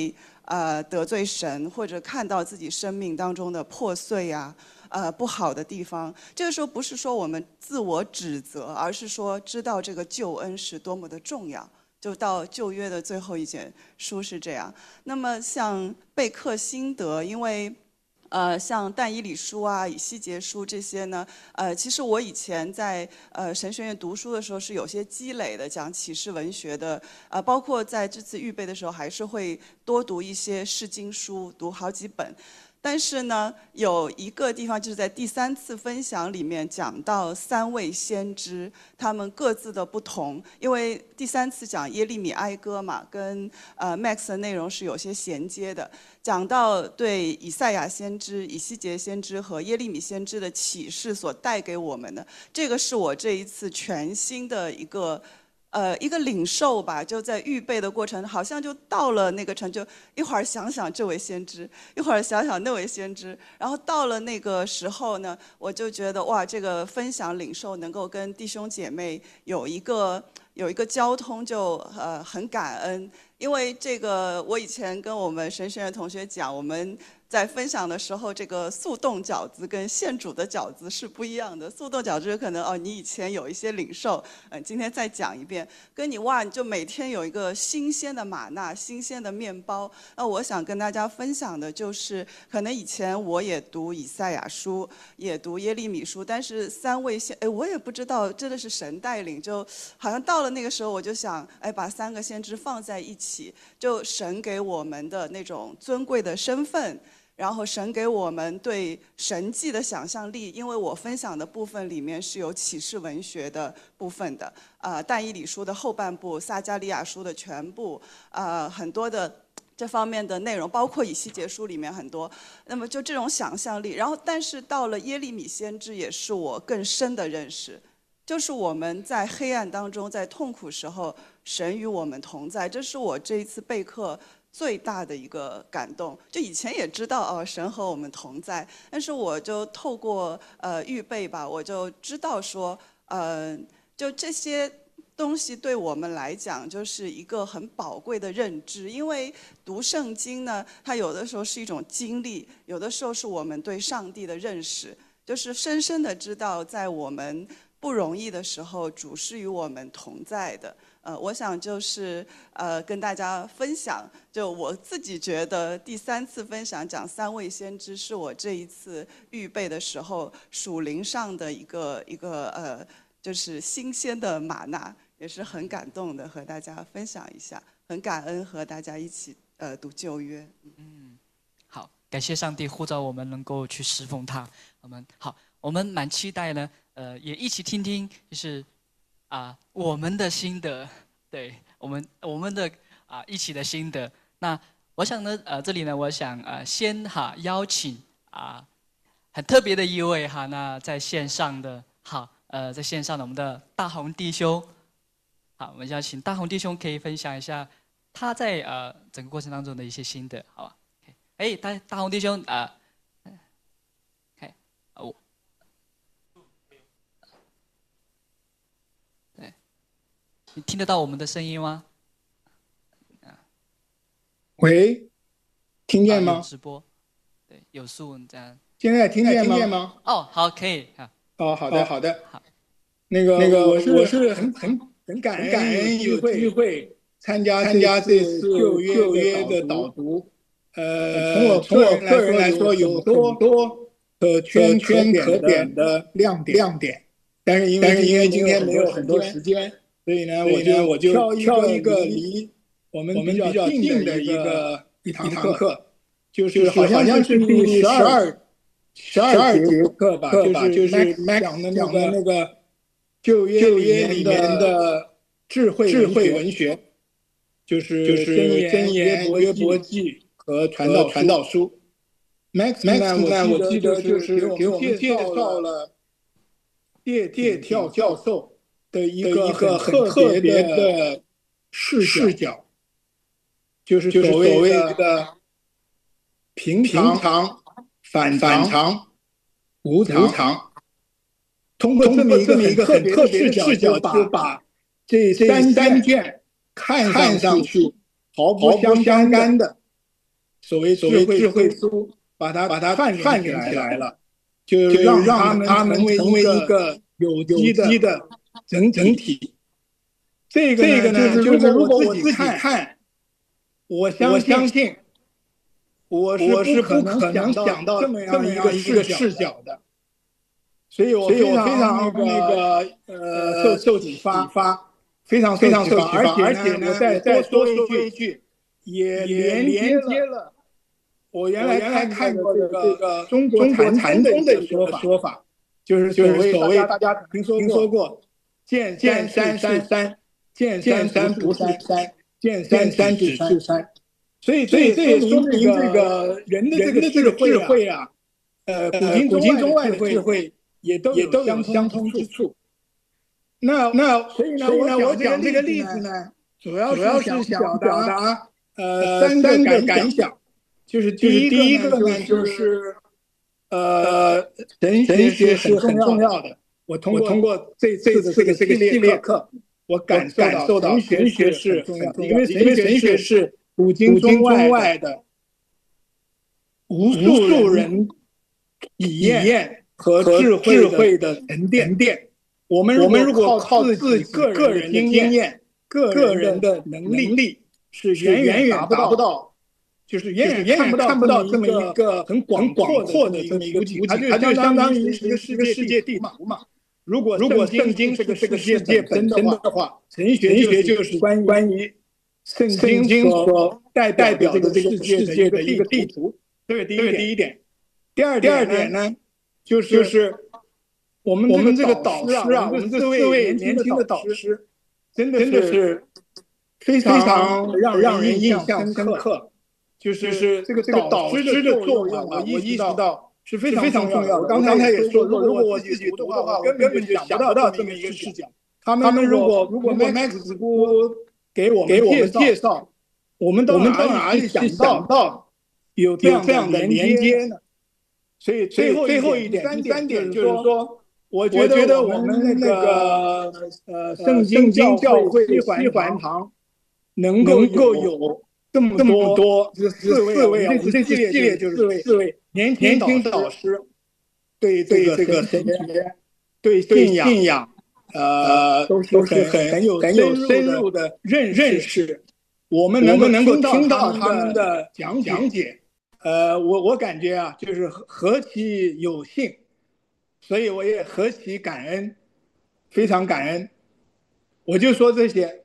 呃得罪神，或者看到自己生命当中的破碎啊。呃，不好的地方，这个时候不是说我们自我指责，而是说知道这个救恩是多么的重要。就到旧约的最后一卷书是这样。那么像备课心得，因为呃像但以理书啊、以西结书这些呢，呃，其实我以前在呃神学院读书的时候是有些积累的，讲启示文学的，呃，包括在这次预备的时候，还是会多读一些释经书，读好几本。但是呢，有一个地方就是在第三次分享里面讲到三位先知他们各自的不同，因为第三次讲耶利米哀歌嘛，跟呃 Max 的内容是有些衔接的，讲到对以赛亚先知、以西结先知和耶利米先知的启示所带给我们的，这个是我这一次全新的一个。呃，一个领受吧，就在预备的过程，好像就到了那个程，就一会儿想想这位先知，一会儿想想那位先知，然后到了那个时候呢，我就觉得哇，这个分享领受能够跟弟兄姐妹有一个有一个交通就，就呃很感恩，因为这个我以前跟我们神学院同学讲，我们。在分享的时候，这个速冻饺子跟现煮的饺子是不一样的。速冻饺子可能哦，你以前有一些领受，嗯，今天再讲一遍，跟你哇，你就每天有一个新鲜的玛纳、新鲜的面包。那我想跟大家分享的就是，可能以前我也读以赛亚书，也读耶利米书，但是三位先，哎，我也不知道，真的是神带领，就好像到了那个时候，我就想，哎，把三个先知放在一起，就神给我们的那种尊贵的身份。然后神给我们对神迹的想象力，因为我分享的部分里面是有启示文学的部分的，呃，但以理书的后半部，撒迦利亚书的全部，呃，很多的这方面的内容，包括以西结书里面很多。那么就这种想象力，然后但是到了耶利米先知，也是我更深的认识，就是我们在黑暗当中，在痛苦时候，神与我们同在，这是我这一次备课。最大的一个感动，就以前也知道哦，神和我们同在，但是我就透过呃预备吧，我就知道说，呃，就这些东西对我们来讲就是一个很宝贵的认知，因为读圣经呢，它有的时候是一种经历，有的时候是我们对上帝的认识，就是深深的知道在我们不容易的时候，主是与我们同在的。呃，我想就是呃跟大家分享，就我自己觉得第三次分享讲三位先知，是我这一次预备的时候属灵上的一个一个呃，就是新鲜的玛纳，也是很感动的，和大家分享一下，很感恩和大家一起呃读旧约。 嗯，好，感谢上帝呼召我们能够去侍奉他。我们好，我们蛮期待呢，呃，也一起听听，就是。啊，我们的心得，对我们我们的啊一起的心得。那我想呢，呃，这里呢，我想呃先哈邀请啊很特别的一位哈，那在线上的好呃在线上的我们的大红弟兄，好，我们邀请大红弟兄可以分享一下他在呃整个过程当中的一些心得，好吧？哎，大大红弟兄啊，哎，我。你听得到我们的声音吗？ 喂，听见吗？ 啊、有直播，对，有数这样。 现在听见吗？听见吗？ 哦，好，可以啊。 哦，好的，好的。 好， 那个，那个，我是我是很很很感恩感恩有机会参加参加这次旧约旧约的导读。呃，从我从我个人来说，有很多可圈圈可点的亮点亮点，但是因为因为今天没有很多时间。所以呢，我就我就挑一个离我们比较近的一个一堂课，就是好像是第十二十二节课吧，就是讲的讲的那个旧约里面的智慧智慧文学，就是就是箴言、约伯记和传道传道书。Max Max 我记得就是给我们介绍了叶叶跳教授。的一个很特别的视视角，就是所谓的平常、反常、无常。通过这么一个很特别的视角，就把这三三卷看上去毫不相干的所谓所谓智慧书，把它把它串联起来了，就让他们他们成为一个有机的整整体。这个这个呢，就是如果我自己看，我相相信，我是不可能想到这么样一个一个视角的。所以我非常那个呃受受启发，非常非常受启发，而且呢，再再多说一句，也连接了我原来看看过这个中国禅宗的一个说法，就是就是所谓大家听说听说过，见见山是山，见山不是山，见山只是山。所以所以这也说明这个人的这个智慧啊，呃，古今中外的智慧。也都也都有相通之处。那那所以呢，我讲这个例子呢，主要主要是想表达呃三个感想，就是就是第一个呢，就是呃神学是很重要的。我通过通过这这次的这个系列课，我感受到神学是很重要的，因为神学是古今中外的无数人体验。和智慧的沉淀，我们我们如果靠自己个人的经验、个人的能力，是远远达不到，就是远远看不到看不到这么一个很广广阔的这么一个图景，它就相当于一个世界世界地图嘛。如果如果圣经这个这个世界本身的话，神学学就是关关于圣经所代代表的这个世界的一个地图。这是第一第一点。第二第二点呢？就是就是我们我们这个导师啊，我们这四位年轻的导师，真的真的是非常让让人印象深刻。就是这个这个导师的作用啊，我意识到是非常非常重要的。刚才也说过，如果我自己读的话，我根本就想不到这么一个视角。他们如果如果 Max 姑给我们介绍，我们到哪里想到有这样的连接呢？所以最后最后一点，第三点就是说，我觉得我们那个呃圣经教会西环堂能够够有这么这么多四位四位啊，我们这系列就是四位年轻导师对对这个神学、对信仰信仰呃都是很很有很有深入的认认识，我们能够能够听到他们的讲讲解。呃，我我感觉啊，就是何其有幸，所以我也何其感恩，非常感恩。我就说这些。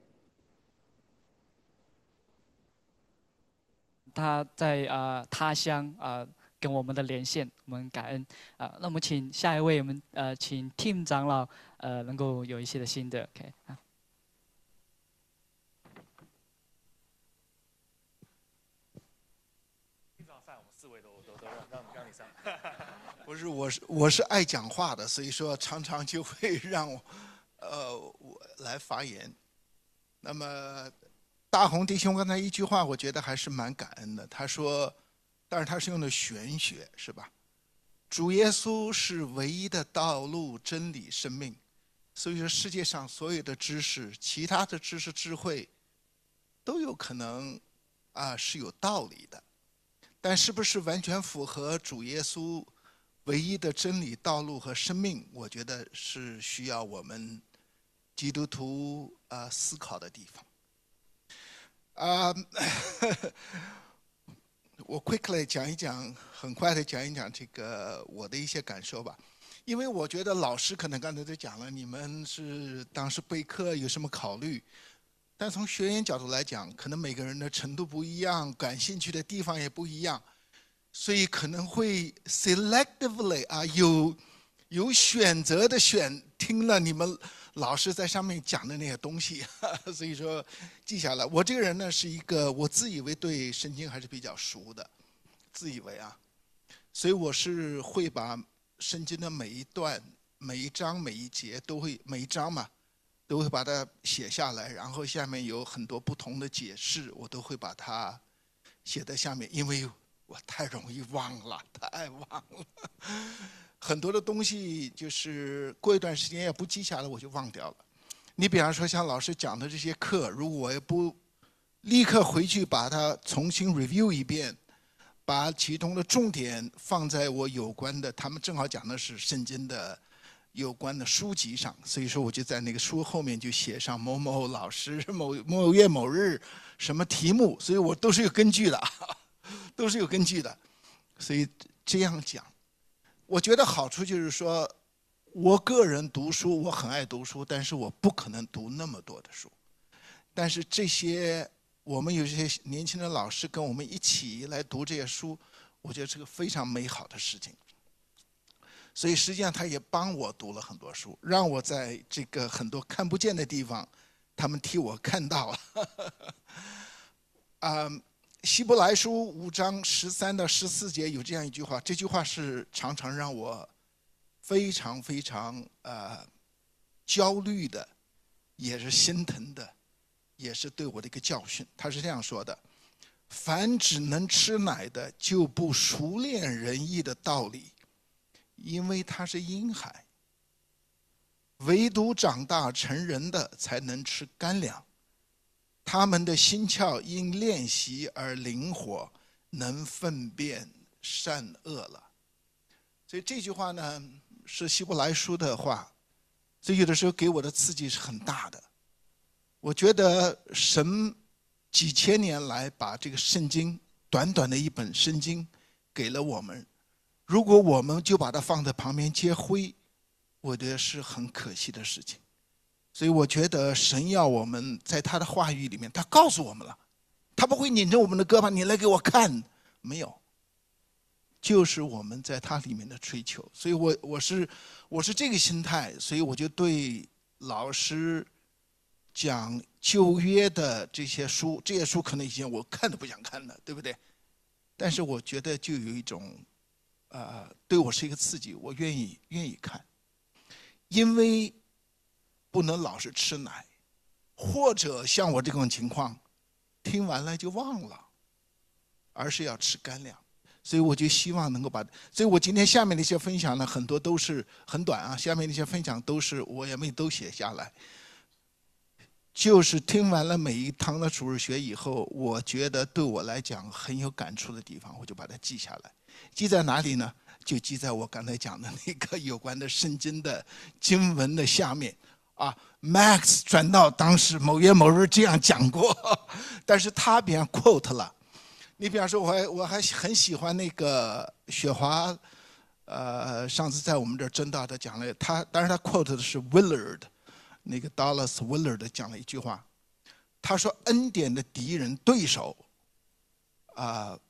他在啊、呃、他乡啊、呃、跟我们的连线，我们感恩啊、呃。那我们请下一位，我们呃请 Tim 长老呃能够有一些的心得 ，OK 啊。 不是，我是我是爱讲话的，所以说常常就会让我，呃，我来发言。那么，大红弟兄刚才一句话，我觉得还是蛮感恩的。他说，但是他是用的玄学，是吧？主耶稣是唯一的道路、真理、生命。所以说，世界上所有的知识，其他的知识、智慧，都有可能啊是有道理的，但是不是完全符合主耶稣唯一的真理、道路和生命？我觉得是需要我们基督徒啊、呃、思考的地方。啊、呃，我 quickly 讲一讲，很快的讲一讲这个我的一些感受吧。因为我觉得老师可能刚才都讲了，你们是当时备课有什么考虑？但从学员角度来讲，可能每个人的程度不一样，感兴趣的地方也不一样。所以可能会 selectively 啊，有有选择的选听了你们老师在上面讲的那些东西，所以说记下来。我这个人呢是一个我自以为对圣经还是比较熟的，自以为啊，所以我是会把圣经的每一段、每一章、每一节都会每一章嘛，都会把它写下来，然后下面有很多不同的解释，我都会把它写在下面，因为我太容易忘了，太忘了。很多的东西就是过一段时间也不记下来，我就忘掉了。你比方说像老师讲的这些课，如果我也不立刻回去把它重新 review 一遍， 把其中的重点放在我有关的，他们正好讲的是圣经的有关的书籍上，所以说我就在那个书后面就写上某某老师某某月某日什么题目，所以我都是有根据的，都是有根据的。所以这样讲，我觉得好处就是说，我个人读书，我很爱读书，但是我不可能读那么多的书。但是这些我们有些年轻的老师跟我们一起来读这些书，我觉得是个非常美好的事情。所以实际上他也帮我读了很多书，让我在这个很多看不见的地方，他们替我看到了。啊、嗯，希伯来书五章十三到十四节有这样一句话，这句话是常常让我非常非常呃焦虑的，也是心疼的，也是对我的一个教训。他是这样说的：凡只能吃奶的，就不熟练仁义的道理，因为他是婴孩；唯独长大成人的，才能吃干粮。他们的心窍因练习而灵活，能分辨善恶了。所以这句话呢，是希伯来书的话，所以有的时候给我的刺激是很大的。我觉得神几千年来把这个圣经，短短的一本圣经给了我们，如果我们就把它放在旁边接灰，我觉得是很可惜的事情。所以我觉得神要我们在他的话语里面，他告诉我们了，他不会拧着我们的胳膊，你来给我看，没有，就是我们在他里面的追求。所以我我是我是这个心态，所以我就对老师讲旧约的这些书，这些书可能以前我看都不想看的，对不对？但是我觉得就有一种，呃，对我是一个刺激，我愿意愿意看，因为不能老是吃奶，或者像我这种情况，听完了就忘了，而是要吃干粮。所以我就希望能够把，所以我今天下面的一些分享呢，很多都是很短啊，下面的一些分享都是我也没都写下来。就是听完了每一堂的主日学以后，我觉得对我来讲很有感触的地方，我就把它记下来。记在哪里呢？就记在我刚才讲的那个有关的圣经的经文的下面。啊 ，Max 转到当时某月某日这样讲过，但是他别 quote 了。你比方说，我还我还很喜欢那个雪华，呃，上次在我们这儿真道的讲了，他当然他 quote 的是 Willard。那个 Dallas Willard 讲了一句话，他说：“恩典的敌人、对手，啊、呃，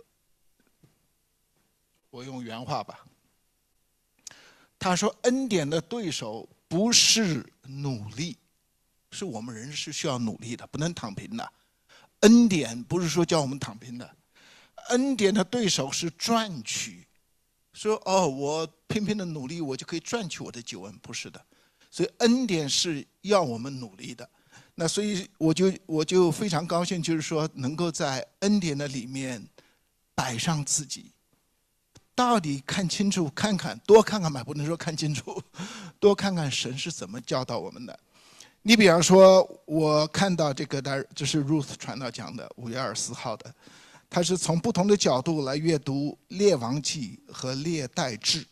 我用原话吧。他说，恩典的对手不是努力，是我们人是需要努力的，不能躺平的。恩典不是说叫我们躺平的，恩典的对手是赚取。说哦，我拼拼的努力，我就可以赚取我的救恩，不是的。”所以恩典是要我们努力的，那所以我就我就非常高兴，就是说能够在恩典的里面摆上自己，到底看清楚，看看多看看吧，不能说看清楚，多看看神是怎么教导我们的。你比方说，我看到这个，这是 Ruth 传道讲的，五月二十四号的，他是从不同的角度来阅读列王记和列代志。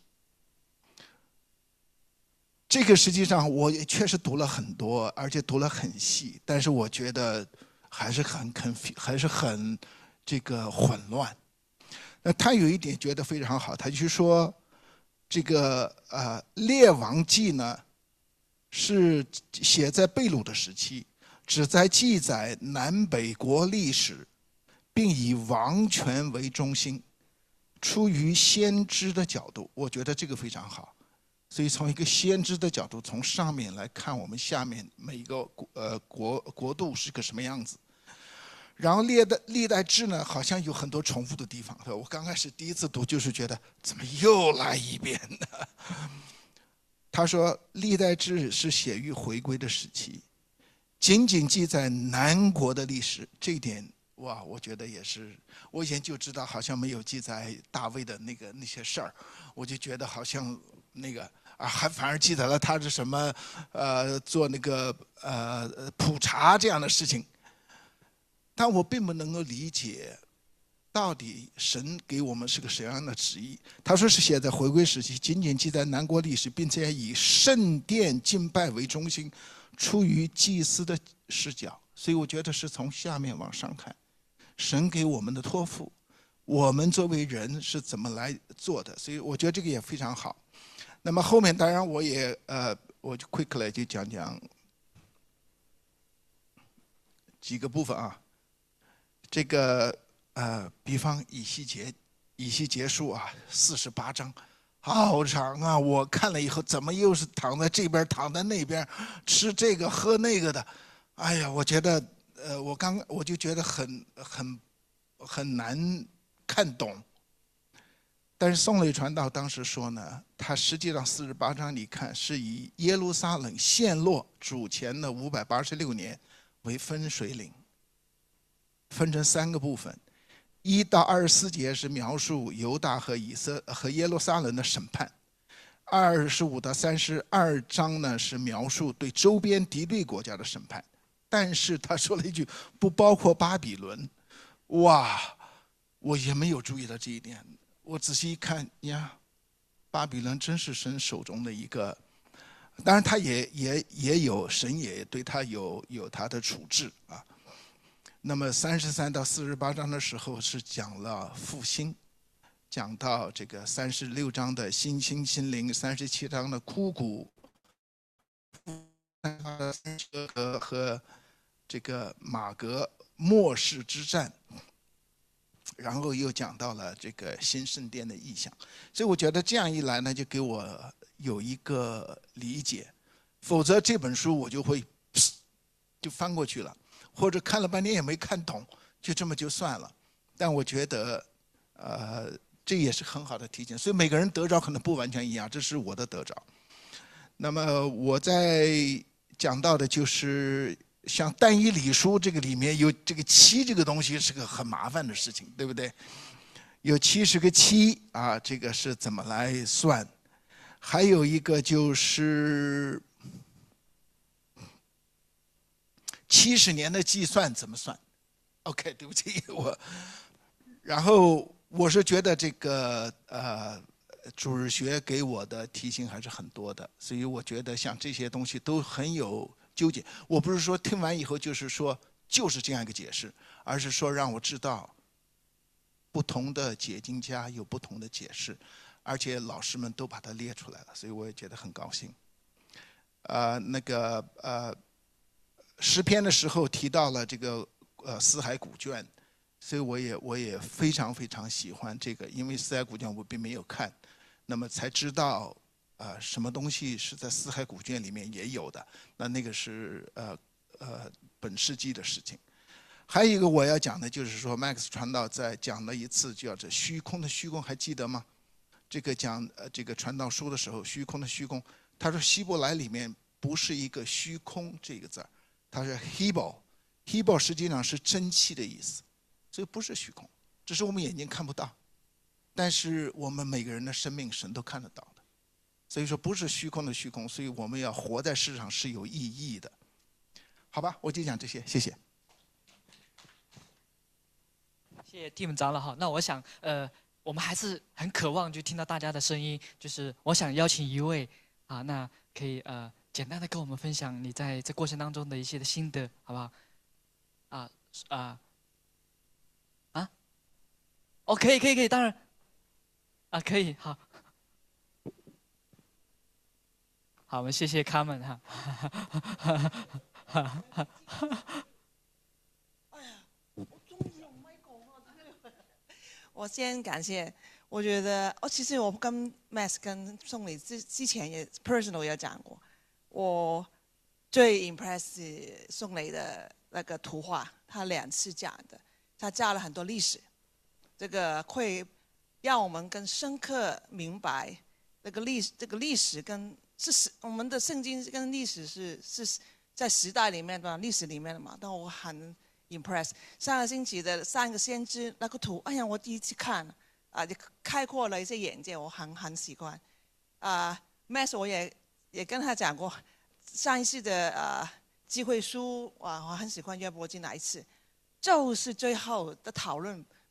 这个实际上我也确实读了很多，而且读了很细，但是我觉得还是很 conf 还是很这个混乱。那他有一点觉得非常好，他就说这个呃列王记呢是写在贝鲁的时期，旨在记载南北国历史，并以王权为中心，出于先知的角度，我觉得这个非常好。所以从一个先知的角度，从上面来看我们下面每一个呃国国度是个什么样子。然后历代历代志呢，好像有很多重复的地方。我刚开始第一次读，就是觉得怎么又来一遍呢？他说历代志是写于回归的时期，仅仅记载南国的历史，这一点哇，我觉得也是。我以前就知道，好像没有记载大卫的那个那些事儿，我就觉得好像那个。啊，还反而记载了他是什么，呃，做那个呃普查这样的事情，但我并不能够理解到底神给我们是个什么样的旨意？他说是写在回归时期，仅仅记载南国历史，并且以圣殿敬拜为中心，出于祭司的视角。所以我觉得是从下面往上看，神给我们的托付，我们作为人是怎么来做的。所以我觉得这个也非常好。那么后面当然我也呃，我就 quickly 就讲讲几个部分啊。这个呃，比方以西结，以西结书啊，四十八章，好长啊！我看了以后，怎么又是躺在这边，躺在那边，吃这个喝那个的？哎呀，我觉得呃，我刚我就觉得很很很难看懂。但是宋磊传道当时说呢，他实际上四十八章你看是以耶路撒冷陷落主前的五百八十六年为分水岭，分成三个部分，一到二十四节是描述犹大和以色和耶路撒冷的审判，二十五到三十二章呢是描述对周边敌对国家的审判，但是他说了一句不包括巴比伦，哇，我也没有注意到这一点。我仔细一看呀，巴比伦真是神手中的一个，当然他也也也有神也对他有有他的处置啊。那么三十三到四十八章的时候是讲了复兴，讲到这个三十六章的新心心灵，三十七章的枯骨，和和这个马革末世之战。然后又讲到了这个新圣殿的意象，所以我觉得这样一来呢，就给我有一个理解，否则这本书我就会就翻过去了，或者看了半天也没看懂，就这么就算了。但我觉得，呃，这也是很好的提醒。所以每个人得着可能不完全一样，这是我的得着。那么我在讲到的就是。像但以理书这个里面有这个七这个东西是个很麻烦的事情，对不对？有七十个七啊，这个是怎么来算？还有一个就是七十年的计算怎么算 ？OK， 对不起我。然后我是觉得这个呃主日学给我的提醒还是很多的，所以我觉得像这些东西都很有。纠结，我不是说听完以后就是说就是这样一个解释，而是说让我知道不同的解经家有不同的解释，而且老师们都把它列出来了，所以我也觉得很高兴。呃，那个呃，诗篇的时候提到了这个呃四海古卷，所以我也我也非常非常喜欢这个，因为四海古卷我并没有看，那么才知道。呃，什么东西是在四海古卷里面也有的？那那个是呃呃本世纪的事情。还有一个我要讲的就是说 ，Max 传道在讲了一次叫做虚空的虚空，还记得吗？这个讲呃这个传道书的时候，虚空的虚空，他说希伯来里面不是一个虚空这个字儿，它是 Hebel，Hebel 实际上是真气的意思，所以不是虚空，只是我们眼睛看不到，但是我们每个人的生命神都看得到。所以说不是虚空的虚空，所以我们要活在世上是有意义的，好吧？我就讲这些，谢谢。 谢谢 Tim 长老哈。那我想，呃，我们还是很渴望就听到大家的声音，就是我想邀请一位啊，那可以呃简单的跟我们分享你在这过程当中的一些的心得，好不好？啊啊啊！哦，可以可以可以，当然啊可以好。好，我们谢谢他们哈。 哎呀，我终于用麦克了。我先感谢，我觉得哦，其实我跟 Max 跟宋磊之之前也 personal 也讲过，我最 impress 宋磊的那个图画，他两次讲的，他加了很多历史，这个会让我们更深刻明白这个历史，这个历史跟。是时我们的圣经跟历史是是在时代里面的历史里面的嘛，但我很 impress。上个星期的三个先知那个图，哎呀，我第一次看啊，就开阔了一些眼界，我很很喜欢。啊 ，Max 我也也跟他讲过，上一次的啊机会书啊，我很喜欢约伯记那一次，就是最后的讨论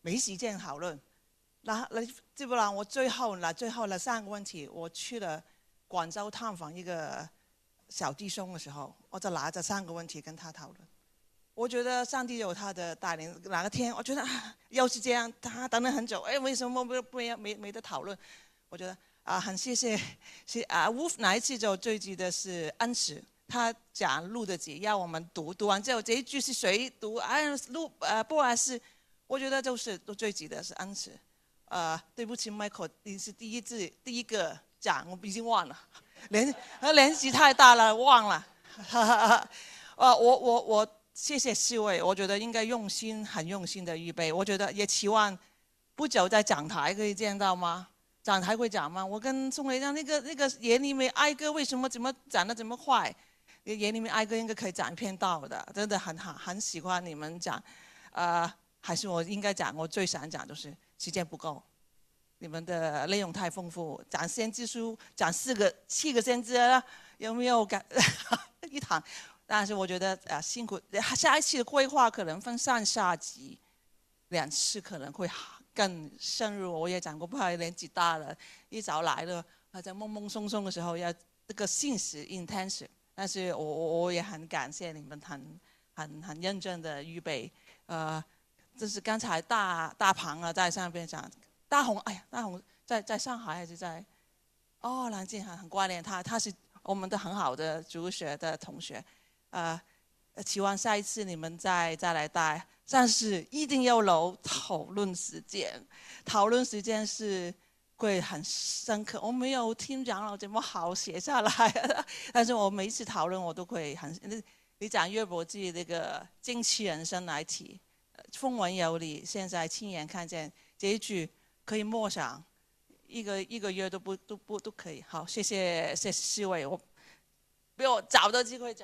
没时间讨论。那那知不啦？我最后那最后那三个问题，我去了广州探访一个小弟兄的时候，我就拿着三个问题跟他讨论。我觉得上帝有他的带领。哪个天，我觉得、啊、又是这样，他等了很久，哎，为什么没没没没得讨论？我觉得啊，很谢谢，谢啊 ，Wolf 那一次就最记得是恩慈，他讲路德记要我们读，读完之后这一句是谁读？哎，路呃波阿斯，我觉得就是都最记得是恩慈。呃，对不起 ，Michael， 你是第一次第一个讲，我已经忘了，年年纪太大了，忘了。呃，我我我谢谢四位，我觉得应该用心，很用心的预备。我觉得也期望不久在讲台可以见到吗？讲台会讲吗？我跟宋雷讲，那个那个眼里面哀歌为什么怎么讲得这么快？眼里面哀歌应该可以讲一篇道的，真的很好，很喜欢你们讲。呃，还是我应该讲，我最想讲就是时间不够，你们的内容太丰富，讲先知书讲四个七个先知了，有没有感一堂？但是我觉得啊辛苦，下一期的规划可能分上下集，两次可能会更深入。我也讲过，不好年纪大了，一早来了，还在懵懵松松的时候要这个信息 intensive。但是我我我也很感谢你们很很很认真的预备。呃，这是刚才大大庞啊在上边讲，大红，哎呀，大红在在上海还是在？哦，南京很很挂念他，他是我们的很好的主学的同学。呃，期望下一次你们再再来带，但是一定要留讨论时间。讨论时间是会很深刻，我没有听长老这么好写下来，但是我每一次讨论我都会很。你讲约伯记那个惊奇人生来提，风闻有你，现在亲眼看见这一句可以默想，一个一个月都不都不都可以。好，谢谢谢谢四位，我给我找到机会讲。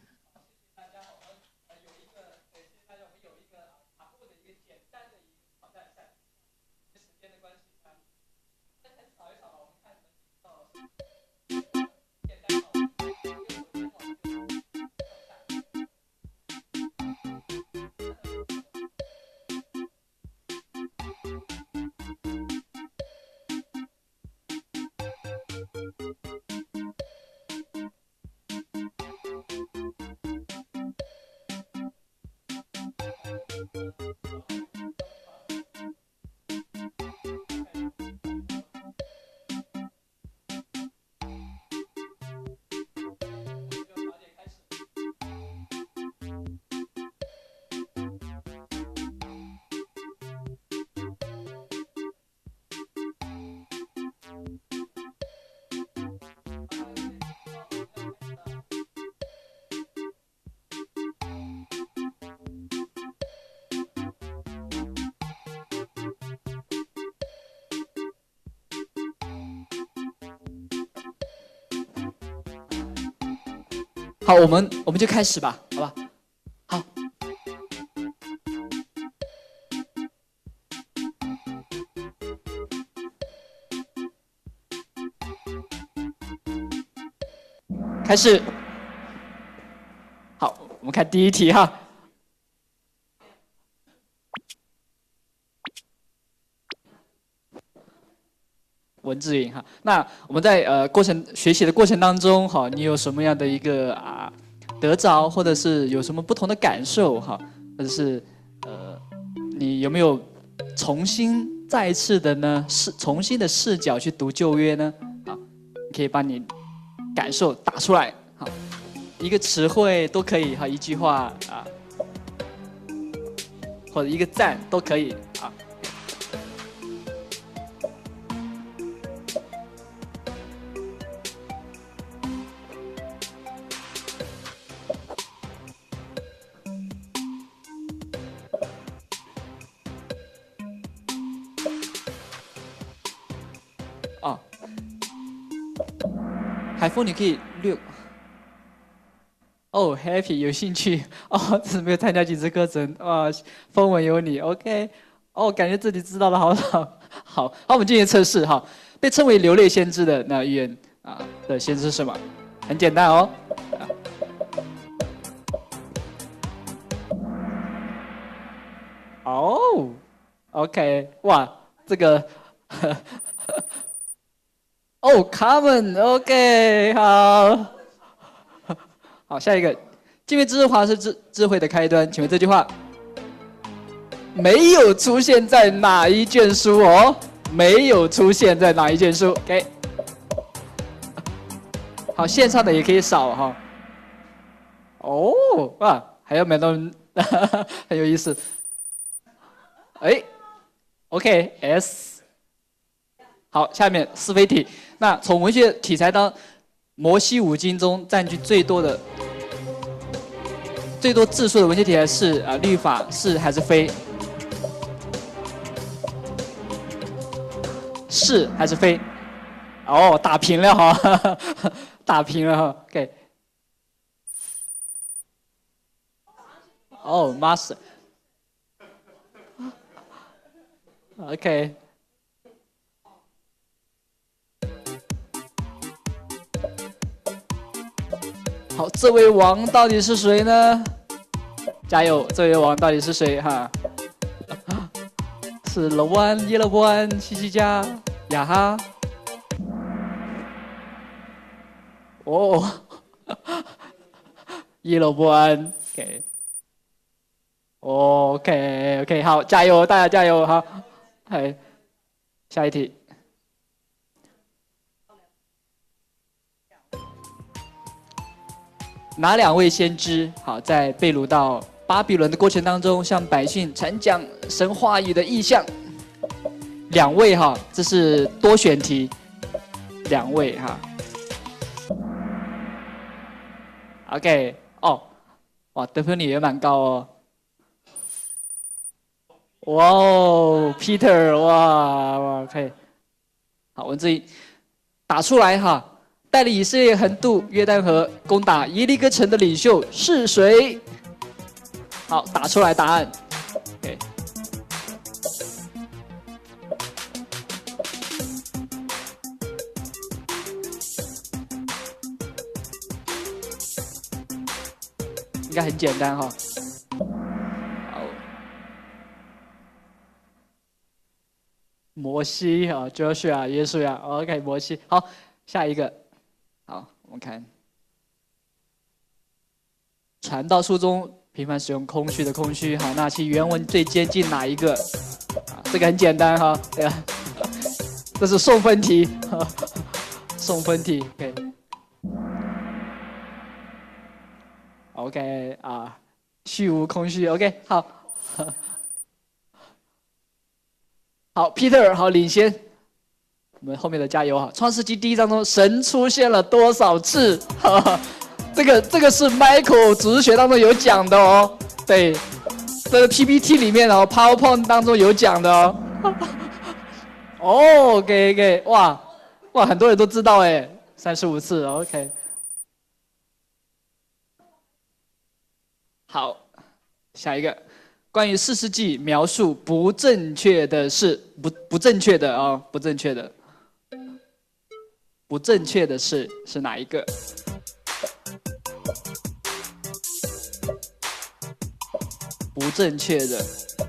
好，我们我们就开始吧，好吧？好。开始。好，我们看第一题哈。文志颖哈，那我们在呃过程学习的过程当中哈，你有什么样的一个啊得着，或者是有什么不同的感受哈，或者是呃你有没有重新再一次的呢视重新的视角去读旧约呢？啊，你可以把你感受打出来哈，一个词汇都可以哈，一句话啊，或者一个赞都可以啊。哦，海峰，你可以略。哦 ，Happy 有兴趣哦，只是没有参加几次课程啊。风闻有你 ，OK。哦，感觉自己知道的好少。好，好，我们进行测试哈。被称为流泪先知的那预言啊的先知是什么？很简单哦。啊、哦 OK， 哇，这个，哦 ，Common，OK， 好，好，下一个，敬畏知识华是智智慧的开端，请问这句话没有出现在哪一卷书哦？没有出现在哪一卷书 ？OK， 好，线上的也可以扫哈。哦，哇，还有蛮多人，很有意思。哎 ，OK，S， 好，下面是非题。那从文学题材当摩西五经中占据最多的、最多字数的文学题材是啊、呃、律法是还是非？是还是非？哦，打平了哈，打平了哈。OK。哦 ，Master。OK。好，这位王到底是谁呢？加油，这位王到底是谁哈？是罗湾、耶罗波安、西西家、雅哈。哦，耶罗波安 ，OK。OK OK， 好，加油，大家加油，好，哎，下一题。哪两位先知好在被掳到巴比伦的过程当中，向百姓传讲神话语的意象？两位哈，这是多选题，两位哈。OK， 哦，哇，得分率也蛮高哦。哇哦 ，Peter， 哇哇，可以。好，文字一打出来哈。带领以色列横渡约旦河，攻打耶利哥城的领袖是谁？好，打出来答案。OK。应该很简单哈。摩西啊 ，Joshua 耶稣呀 ，OK， 摩西。好，下一个，好，我们看，传道书中频繁使用空虚的空虚，好，那其原文最接近哪一个？啊，这个很简单哈，对吧？这是送分题，送分题 ，OK，OK、okay. okay, 啊，虚无空虚 ，OK， 好。好 ，Peter， 好领先，我们后面的加油哈！创世纪第一章中，神出现了多少次？哈哈，这个这个是 Michael 组织学当中有讲的哦。对，这个 P P T 里面哦 ，PowerPoint 当中有讲的哦。哦 ，OK OK， 哇哇，很多人都知道哎，三十五次 ，OK。好，下一个。关于四世纪描述不正确的是不不正确的啊、哦，不正确的，不正确的是是哪一个？不正确的。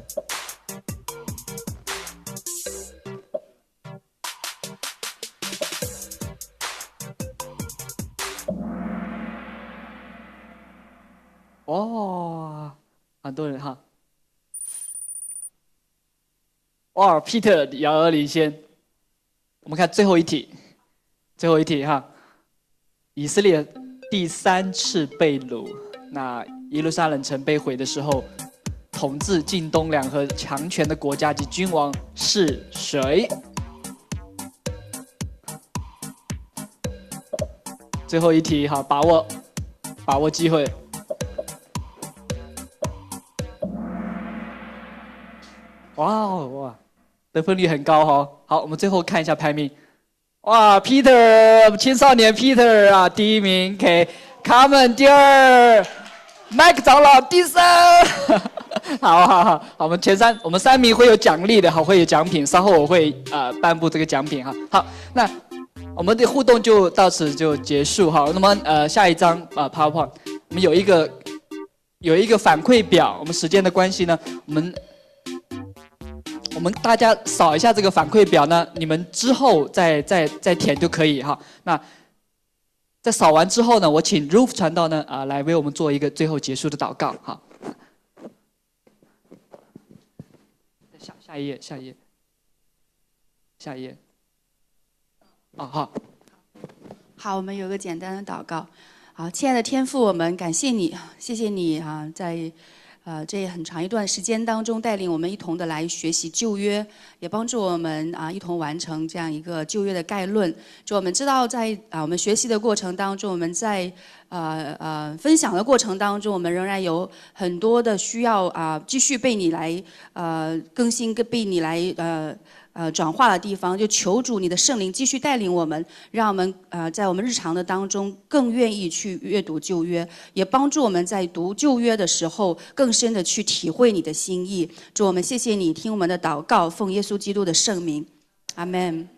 哦，很多人哈。哇 ，Peter 遥遥领先。我们看最后一题，最后一题哈。以色列第三次被掳，那耶路撒冷城被毁的时候，统治近东两河强权的国家及君王是谁？最后一题哈，把握把握机会。哇哦哇！得分率很高哈、哦，好，我们最后看一下排名。哇 ，Peter 青少年 Peter 啊，第一名 ，OK，Carmen 第二 ，Mike 长老第三，好好好，好，我们前三，我们三名会有奖励的，好，会有奖品，稍后我会呃颁布这个奖品哈。好，那我们的互动就到此就结束哈。那么呃下一张啊 PowerPoint， 我们有一个有一个反馈表，我们时间的关系呢，我们。我我们大家扫一下这个反馈表呢，你们之后再再再填就可以哈。那在扫完之后呢，我请 Roof 传道呢啊来为我们做一个最后结束的祷告哈。下下一页，下一页，下一页。哦，好。 好，我们有个简单的祷告。好，亲爱的天父，我们感谢你，谢谢你啊，在呃这很长一段时间当中带领我们一同的来学习旧约，也帮助我们啊一同完成这样一个旧约的概论。就我们知道在啊我们学习的过程当中，我们在呃呃分享的过程当中，我们仍然有很多的需要啊继续被你来呃更新，跟被你来呃。呃，转化的地方，就求主你的圣灵继续带领我们，让我们呃在我们日常的当中更愿意去阅读旧约，也帮助我们在读旧约的时候更深的去体会你的心意。主，我们谢谢你，听我们的祷告，奉耶稣基督的圣名，阿们。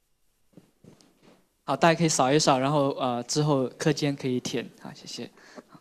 好，大家可以扫一扫，然后呃之后课间可以填。好，谢谢。好。